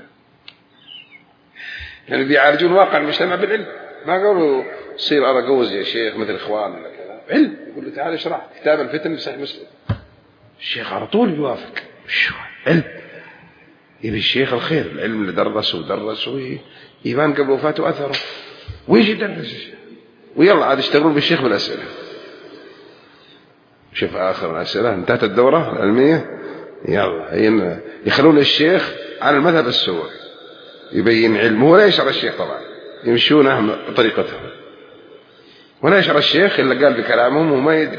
يعني بيعالجون واقع المجتمع بالعلم، ما قالوا صير أنا قوز يا شيخ مثل إخوان ولا كذا، علم. يقول له تعال اشرح كتاب الفتن في صحيح مسلم، الشيخ على طول يوافق. شو علم؟ يبي الشيخ الخير، العلم اللي درس ودرس ويبان قبل وفاته أثره ويجي يدرس ويلا عاد يشتغلون بالشيخ بالأسئلة. شوف آخر الأسئلة انتهت الدورة العلمية، يلا يخلون الشيخ على المذهب السوري يبين علمه ولا يشعر الشيخ، طبعا يمشون بطريقتهم ولا يشعر الشيخ إلا قال بكلامهم وما يدري.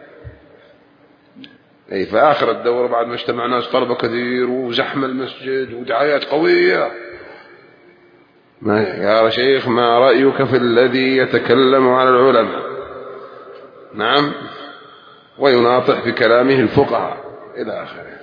أي في آخر الدورة بعد ما اجتمع ناس طلبة كثير وزحمة المسجد ودعايات قوية، ما يا شيخ ما رأيك في الذي يتكلم على العلماء؟ نعم، ويناطح في كلامه الفقهاء إلى آخره،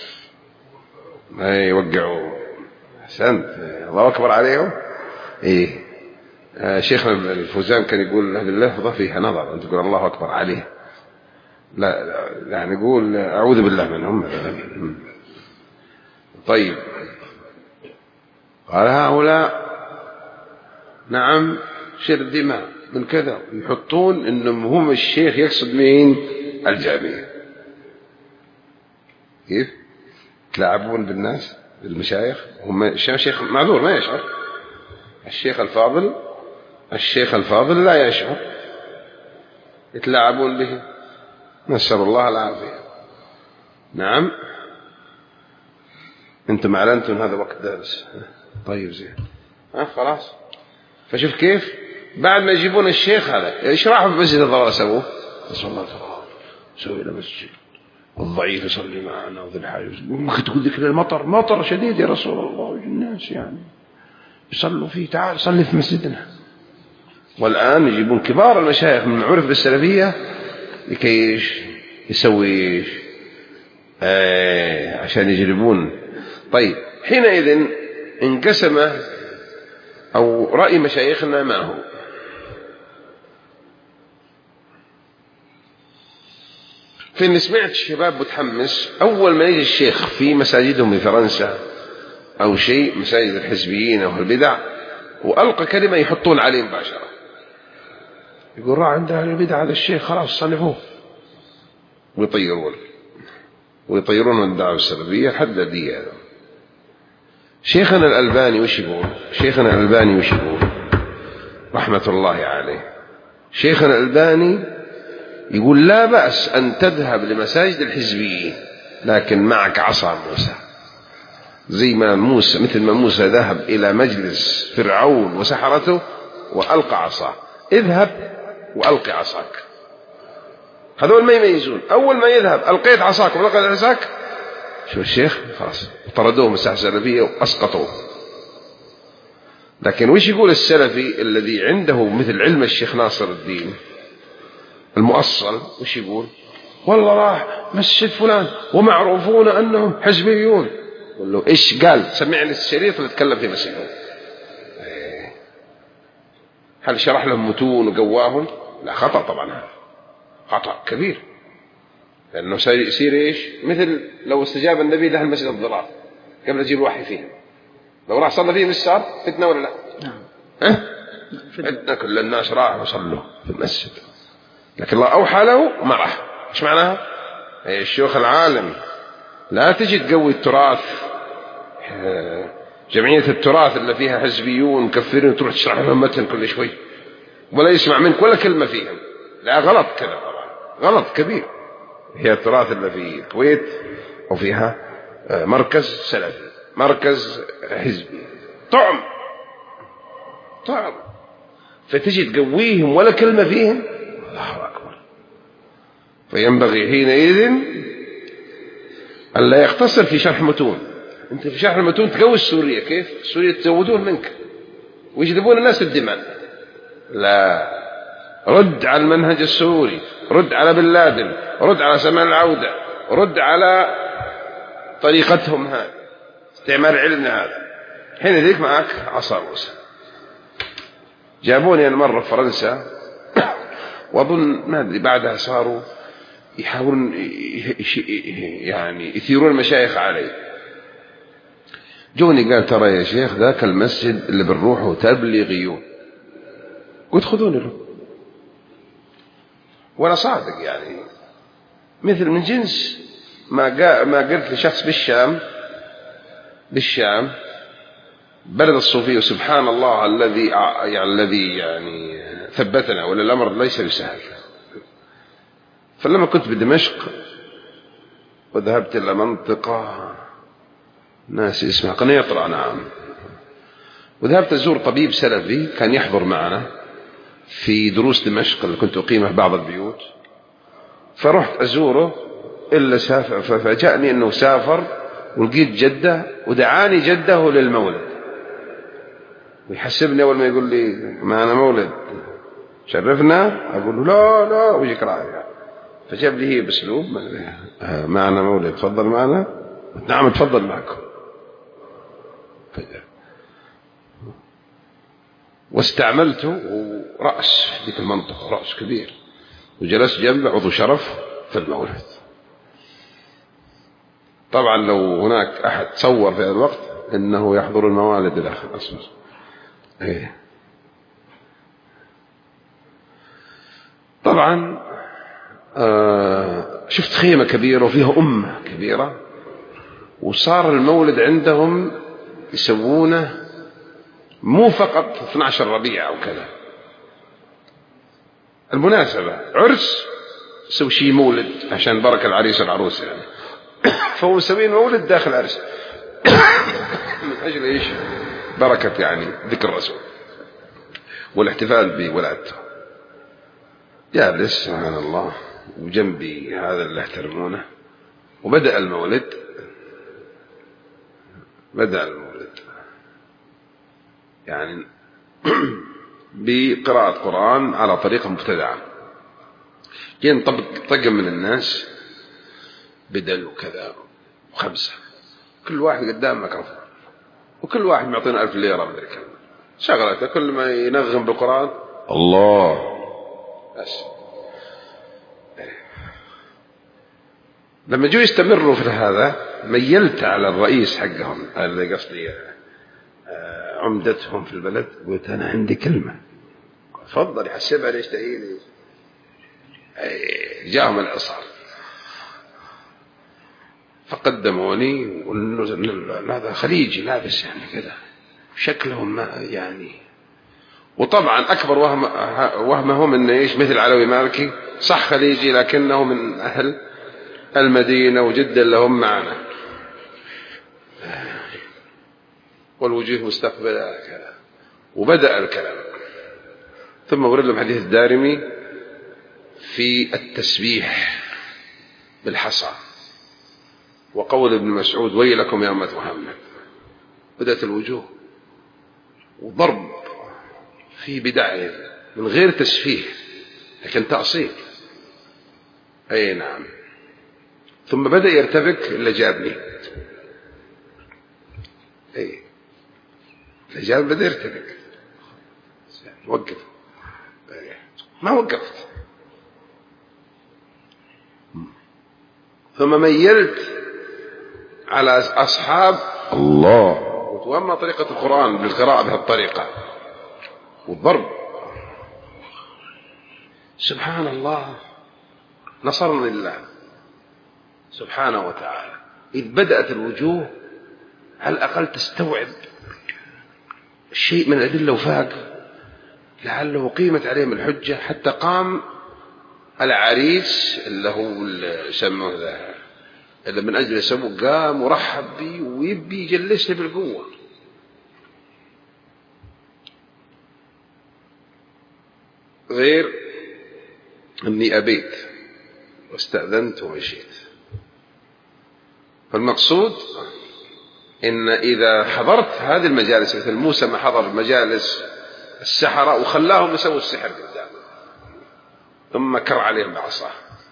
ما يوقعوا. أحسنت، الله أكبر عليهم. إيه آه شيخنا الفوزان كان يقول هذه اللفظة فيها نظر، أنت تقول الله أكبر عليه، لا, لا يعني نقول أعوذ بالله منهم. طيب قال هؤلاء نعم شر الدماء من كذا، يحطون إنهم هم الشيخ يقصد مين؟ الجامعة. كيف تلعبون بالناس المشايخ؟ هم الشيخ معذور ما يشعر، الشيخ الفاضل الشيخ الفاضل لا يشعر، يتلاعبون به، نسأل الله العافية. نعم انتم اعلنتم هذا وقت درس، طيب زين، ها خلاص. فشوف كيف بعد ما يجيبون الشيخ هذا ايش راحوا في مسجد الضرار سووه؟ نسأل الله العافية، سوي له مسجد والضعيف يصلي معنا وذي الحاجة، ممكن تقول ذكر المطر مطر شديد يا رسول الله، الناس يعني يصلوا فيه، تعال صلي في مسجدنا. والآن يجيبون كبار المشايخ من معروف بالسلفية لكي يسوي آه عشان يجربون. طيب حينئذ انقسم أو رأي مشايخنا ما هو؟ فإن سمعت الشباب متحمس أول ما يجي الشيخ في مساجدهم في فرنسا أو شيء، مساجد الحزبيين أو البدع، وألقى كلمة يحطون عليه مباشرة، يقول راح عند أهل البدع هذا الشيخ خلاص صنفوه، ويطيرون ويطيرون الدعوة السلفية حد دي. هذا شيخنا الألباني وش يقول؟ شيخنا الألباني وش يقول رحمة الله عليه؟ شيخنا الألباني يقول لا بأس أن تذهب لمساجد الحزبيين لكن معك عصا موسى، زي ما موسى مثل ما موسى ذهب إلى مجلس فرعون وسحرته وألقى عصاه، اذهب وألقي عصاك. هذول ما يميزون، أول ما يذهب ألقيت عصاك وألقيت عصاك، شو الشيخ خلاص طردوه من الساحة السلفية وأسقطوه. لكن وش يقول السلفي الذي عنده مثل علم الشيخ ناصر الدين المؤصل؟ وش يقول؟ والله راح مسجد فلان ومعروفون أنهم حزبيون. قل له إيش قال؟ سمعني الشريط اللي تكلم في مسجدهم. هل شرح لهم متون وقواهم؟ لا، خطأ طبعا، هذا خطأ كبير، لأنه يصير إيش؟ مثل لو استجاب النبي له المسجد الضرار قبل يجيب الوحي فيه، لو راح صلى فيه السار فتنة ولا لا؟ نعم. ها؟ فتنة، كل الناس راحوا وصلوا في المسجد، لكن الله أوحى له ما راح. إيش معناها؟ أي الشيوخ العالم لا تجي تقوي التراث، جمعية التراث اللي فيها حزبيون مكفرين تروح تشرح لهم متن كل شوي ولا يسمع منك ولا كلمة فيهم. لا، غلط كذا طبعا، غلط كبير. هي التراث اللي في الكويت وفيها مركز سلفي، مركز حزبي، طعم طعم، فتجي تقويهم ولا كلمة فيهم. الله أكبر. فينبغي حينئذ أن لا يقتصر في شرح متون. أنت في شرح المتون تقوي السورية، كيف السورية تزودون منك ويجذبون الناس الدماء. لا، رد على المنهج السوري، رد على بن لادن، رد على سمان العودة، رد على طريقتهم هذه، استعمال علمنا هذا. حين ذيك معك عصا موسى. جابوني أنا مرة في فرنسا وأظن ما أدري بعدها صاروا يحاولون يعني يثيرون المشايخ علي. جوني قال ترى يا شيخ ذاك المسجد اللي بنروحه تبليغيون، قلت خذوني له، وأنا صادق يعني، مثل من جنس ما ما قلت لشخص بالشام بالشام بلد الصوفية، وسبحان الله الذي يعني الذي يعني ثبتنا، ولا الأمر ليس بسهل. فلما كنت بدمشق وذهبت إلى منطقة ناس اسمها قنيطرة، نعم، وذهبت أزور طبيب سلفي كان يحضر معنا في دروس دمشق اللي كنت أقيمه في بعض البيوت، فرحت أزوره إلا سافر، ففاجأني أنه سافر ولقيت جدة ودعاني جده للمولد، ويحسبني أول ما يقول لي ما أنا مولد شرفنا، أقول له لا لا ويجيك رايح، فجاب لي هي بسلوب معنا مولد تفضل معنا، نعم تفضل معكم. واستعملته رأس في ذيك المنطقة، رأس كبير، وجلست جنبه عضو شرف في المولد. طبعا لو هناك أحد تصور في هذا الوقت إنه يحضر الموالد الآخر أصلا. إيه. طبعا آه شفت خيمة كبيرة وفيها أمة كبيرة، وصار المولد عندهم يسوونه مو فقط اثني عشر ربيع أو كذا، المناسبة عرس سوي شيء مولد عشان بركة العريس والعروس يعني فهو مسوين مولد داخل عرس من أجل إيش؟ بركة يعني ذكر الرسول والاحتفال بولادته. جالس سبحان الله وجنبي هذا اللي احترمونه، وبدأ المولد بدأ المولد يعني بقراءة قرآن على طريقة مبتدعة. جين طبق طقم من الناس بدل وكذا وخمسة، كل واحد قدام ميكروفون وكل واحد معطينا ألف ليرة من الكلمة شغلته، كل ما ينغم بالقرآن الله بس. لما جو يستمروا في هذا ميلت على الرئيس حقهم اللي قصدي عمدتهم في البلد، قلت أنا عندي كلمة تفضل يحسبها ليش تهيني. جاءهم الإصرار فقدموني وقلنا هذا خليجي لابس يعني كذا شكلهم ما يعني، وطبعا أكبر وهم وهمهم إنه إيش مثل علوي مالكي، صح خليجي لكنه من أهل المدينة وجدا لهم معنا والوجوه مستقبلة كذا. وبدأ الكلام، ثم ورد لهم حديث الدارمي في التسبيح بالحصى وقول ابن مسعود ويلكم يا أمة محمد. بدأت الوجوه وضرب في بدعه من غير تسفيه لكن تأصيل. أي نعم. ثم بدأ يرتبك اللي جابني، أي اللي جاب بدأ يرتبك، وقف ما وقفت. ثم ميلت على أصحاب الله، وأما طريقة القرآن بالقراءة بهالطريقة والضرب سبحان الله نصرنا لله سبحانه وتعالى. إذ بدأت الوجوه على الأقل تستوعب الشيء من الأدلة وفاق لعله قيمت عليهم الحجة، حتى قام العريس اللي هو اللي يسموه ذا اللي من أجل يسموه قام ورحب بي ويبي يجلسني بالقوة. غير أني أبيت واستأذنت ومشيت. فالمقصود إن إذا حضرت هذه المجالس مثل موسى ما حضر مجالس السحرة وخلاهم يسووا السحر قدامه ثم كر عليهم بعصاه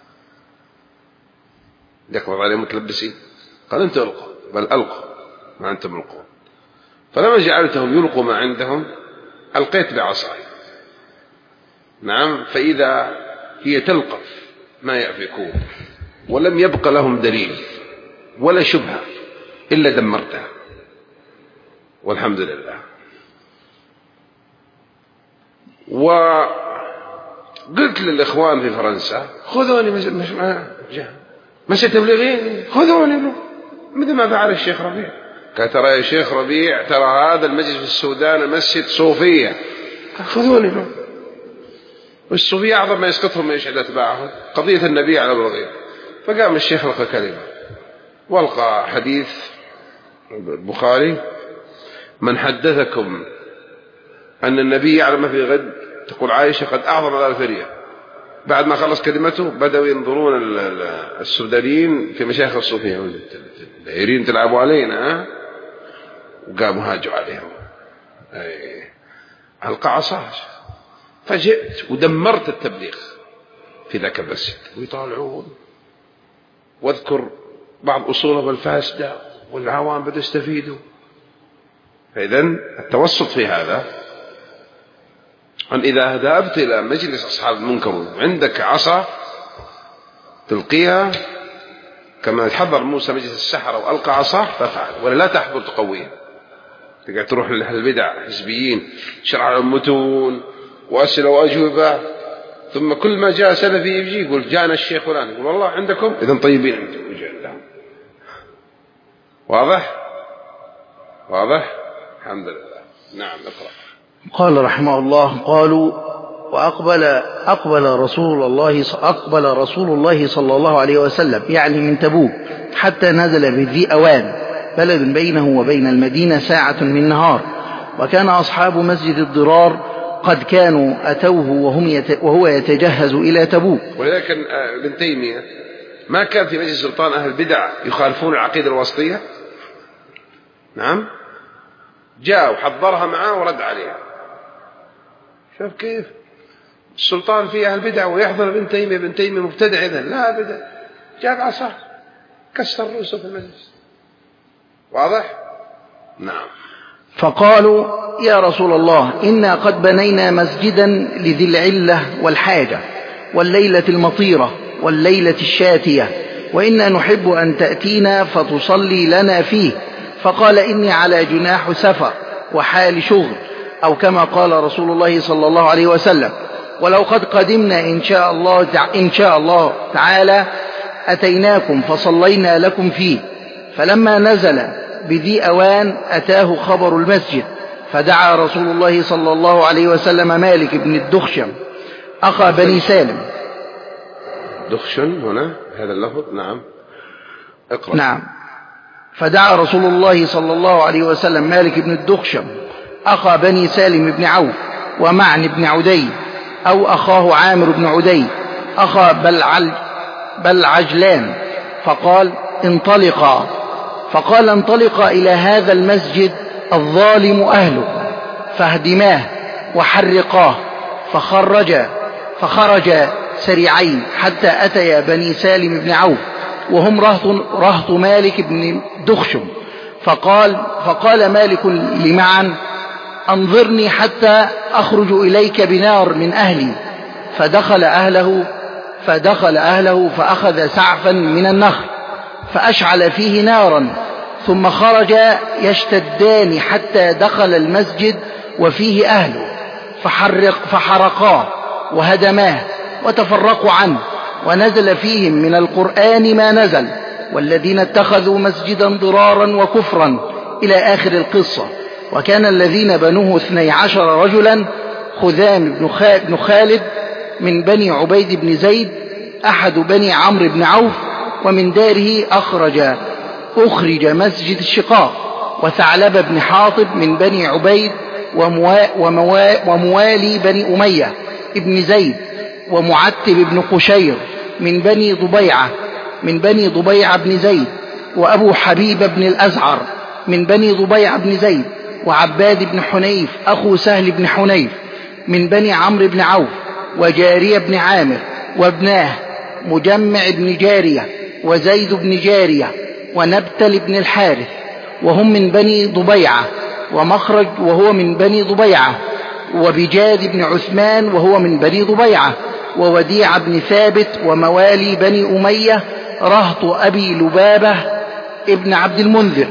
يقبض عليهم متلبسين، قال أنتم ألقوا، بل ألقوا ما أنتم ملقون. فلما جعلتهم يلقوا ما عندهم ألقيت بعصاي، نعم، فإذا هي تلقف ما يأفكون ولم يبق لهم دليل ولا شبهة إلا دمرتها والحمد لله. وقلت للإخوان في فرنسا خذوني مش مش مش تبلغين، خذوني مثل ما فعل الشيخ ربيع. قال ترى يا شيخ ربيع ترى هذا المسجد في السودان مسجد صوفية، قال خذوني له. والصوفية أعظم ما يسقطهم من يشهد أتباعهم قضية النبي على الرغيب. فقام الشيخ لقى كلمة والقى حديث البخاري من حدثكم أن النبي يعلم ما في غد، تقول عائشة قد أعظم على الفرية. بعد ما خلص كلمته بدأوا ينظرون السودانيين في مشايخ الصوفية دايرين تلعبوا علينا، وقاموا هاجوا عليهم ألقى عصاه. فجئت ودمرت التبليغ في ذاك المسجد ويطالعون، واذكر بعض أصولهم الفاسدة والعوام بدأوا يستفيدوا. فإذن التوسط في هذا أن إذا ذهبت إلى مجلس أصحاب المنكر عندك عصا تلقيها كما حضر موسى مجلس السحرة وألقى عصاه فافعل، ولا لا تحضر تقويها. تقعد تروح للبدع حزبيين شرع المتون وأسئلة وأجوبة، ثم كل ما جاء سلفي يجي يقول جاءنا الشيخ فلان، يقول والله عندكم إذن طيبين أنتم. واضح واضح الحمد لله. نعم اقرأ. قال رحمه الله قالوا وأقبل أقبل رسول الله أقبل رسول الله صلى الله عليه وسلم يعني من تبوك حتى نزل بذي أوان بلد بينه وبين المدينة ساعة من نهار، وكان أصحاب مسجد الضرار قد كانوا أتوه وهم يت... وهو يتجهز إلى تبوك. ولذلك ابن تيمية ما كان في مجلس سلطان أهل البدع يخالفون العقيدة الوسطية، نعم، جاء وحضرها معاه ورد عليها. شوف كيف السلطان فيه أهل البدع ويحضر ابن تيمية، ابن تيمية مبتدع إذن لا بدع، جاب عصاه كسر رؤوسه في المجلس. واضح؟ نعم. فقالوا يا رسول الله إنا قد بنينا مسجدا لذي العلة والحاجة والليلة المطيرة والليلة الشاتية، وإنا نحب أن تأتينا فتصلي لنا فيه. فقال إني على جناح سفر وحال شغل، أو كما قال رسول الله صلى الله عليه وسلم. ولو قد قدمنا إن شاء الله, إن شاء الله تعالى أتيناكم فصلينا لكم فيه. فلما نزل بذي أوان أتاه خبر المسجد، فدعا رسول الله صلى الله عليه وسلم مالك بن الدخشم أخا بني سالم. دخشن هنا هذا اللفظ. نعم اقرأ. نعم. فدعا رسول الله صلى الله عليه وسلم مالك بن الدخشم أخا بني سالم بن عوف ومعن بن عدي، أو أخاه عامر بن عدي أخا بلعل بلعجلان، فقال انطلقا. فقال انطلقا إلى هذا المسجد الظالم أهله فاهدماه وحرقاه. فخرجا فخرجا سريعين حتى أتيا بني سالم بن عوف وهم رهط, رهط مالك بن دخشم. فقال, فقال مالك لمعن أنظرني حتى أخرج إليك بنار من أهلي. فدخل أهله فدخل أهله فأخذ سعفا من النخل فأشعل فيه نارا، ثم خرج يشتدان حتى دخل المسجد وفيه أهله فحرق فحرقاه وهدماه وتفرقوا عنه، ونزل فيهم من القرآن ما نزل، والذين اتخذوا مسجدا ضرارا وكفرا إلى آخر القصة. وكان الذين بنوه اثني عشر رجلا: خذام بن خالد من بني عبيد بن زيد أحد بني عمرو بن عوف، ومن داره أخرج أخرج مسجد الشقاق، وثعلب بن حاطب من بني عبيد وموالي بني أمية ابن زيد، ومعتب بن قشير من بني ضبيعة من بني ضبيعة بن زيد، وأبو حبيب بن الأزعر من بني ضبيعة بن زيد، وعباد بن حنيف أخو سهل بن حنيف من بني عمرو بن عوف، وجارية بن عامر وابناه مجمع بن جارية وزيد بن جارية ونبتل بن الحارث، وهم من بني ضبيعة، ومخرج وهو من بني ضبيعة، وبجاد بن عثمان وهو من بني ضبيعة، ووديع بن ثابت وموالي بني أمية رهط أبي لبابة ابن عبد المنذر.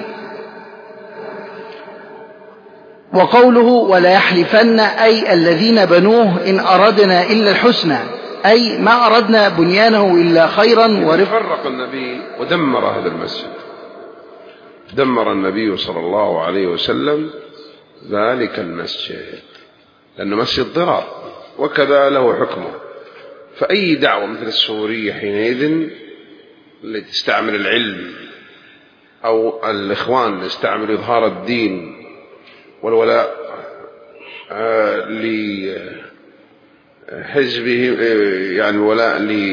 وقوله ولا يحلفن أي الذين بنوه إن أردنا إلا الحسنى، أي ما أردنا بنيانه إلا خيرا ورفقا. فرق النبي ودمر هذا المسجد، دمر النبي صلى الله عليه وسلم ذلك المسجد لأنه مسجد ضرار، وكذا له حكمه. فأي دعوة مثل السورية حينئذ اللي تستعمل العلم، أو الإخوان اللي يستعمل إظهار الدين والولاء آه لحزبه، يعني ولاء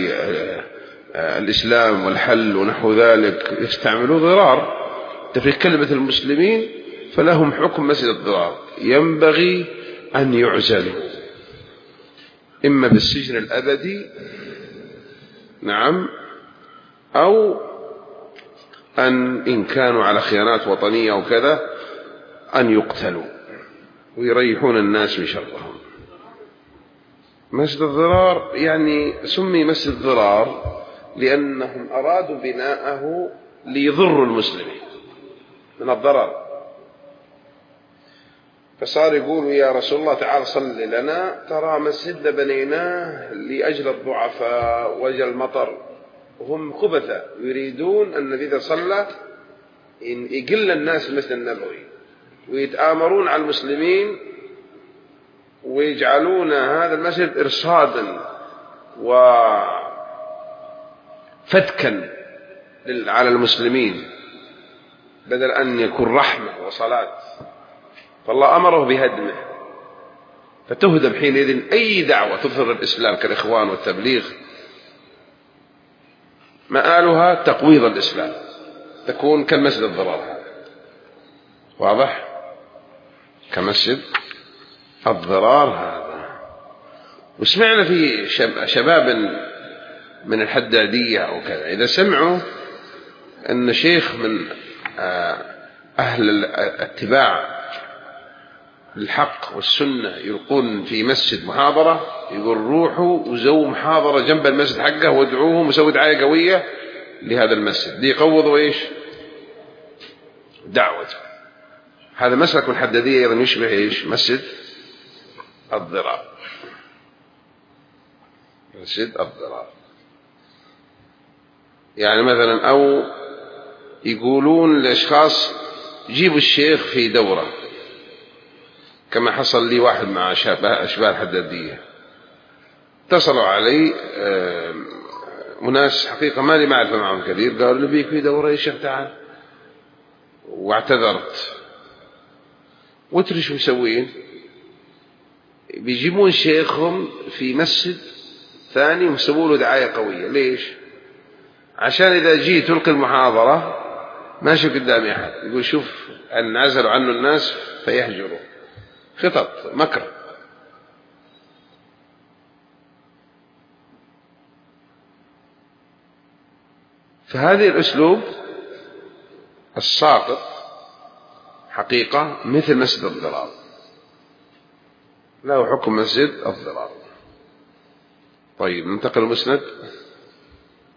للإسلام والحل ونحو ذلك، يستعملوا ضرار تفريق كلمة المسلمين، فلهم حكم مسجد الضرار. ينبغي أن يعزلوا إما بالسجن الأبدي، نعم، أو أن إن كانوا على خيانات وطنية وكذا أن يقتلوا ويريحون الناس من شرهم. مسجد الضرار يعني سمي مسجد الضرار لأنهم أرادوا بناءه ليضروا المسلمين من الضرر، فصار يقولوا يا رسول الله تعال صل لنا، ترى مسجد بنيناه لأجل الضعفاء وأجل المطر، وهم خبثة يريدون أن إذا صلى إن يقل الناس المسجد النبوي ويتآمرون على المسلمين ويجعلون هذا المسجد إرصادا وفتكا على المسلمين بدل أن يكون رحمة وصلاة. فالله أمره بهدمه، فتهدم حينئذ أي دعوة تظهر الإسلام كالإخوان والتبليغ، مآلها تقويض الإسلام، تكون كالمسجد الضرار هذا. واضح؟ كمسجد الضرار هذا. وسمعنا في شباب من الحدادية أو كذا إذا سمعوا أن شيخ من أهل الاتباع الحق والسنة يلقون في مسجد محاضرة، يقول روحوا وزوا محاضرة جنب المسجد حقه وادعوهم وسووا دعاية قوية لهذا المسجد، دي يقوضوا إيش؟ دعوة. هذا مسلك من حدادية أيضا يشبه إيش؟ مسجد الضرار. مسجد الضرار يعني مثلا، أو يقولون لأشخاص جيبوا الشيخ في دورة، كما حصل لي واحد مع أشباه الحدادية، اتصلوا علي وناس حقيقة ما لي معرفة معهم كثير، قالوا لي بيك في دورة يا شيخ تعال، واعتذرت. وترى شو مسوين؟ بيجيبون شيخهم في مسجد ثاني ويسووا له دعاية قوية. ليش؟ عشان إذا جيت تلقي المحاضرة ما شو قدامي أحد، يقول شوف أن عزلوا عنه الناس فيهجروا. خطط مكر. فهذه الأسلوب الساقط حقيقة مثل مسجد الضرار، له حكم مسجد الضرار. طيب ننتقل المسند.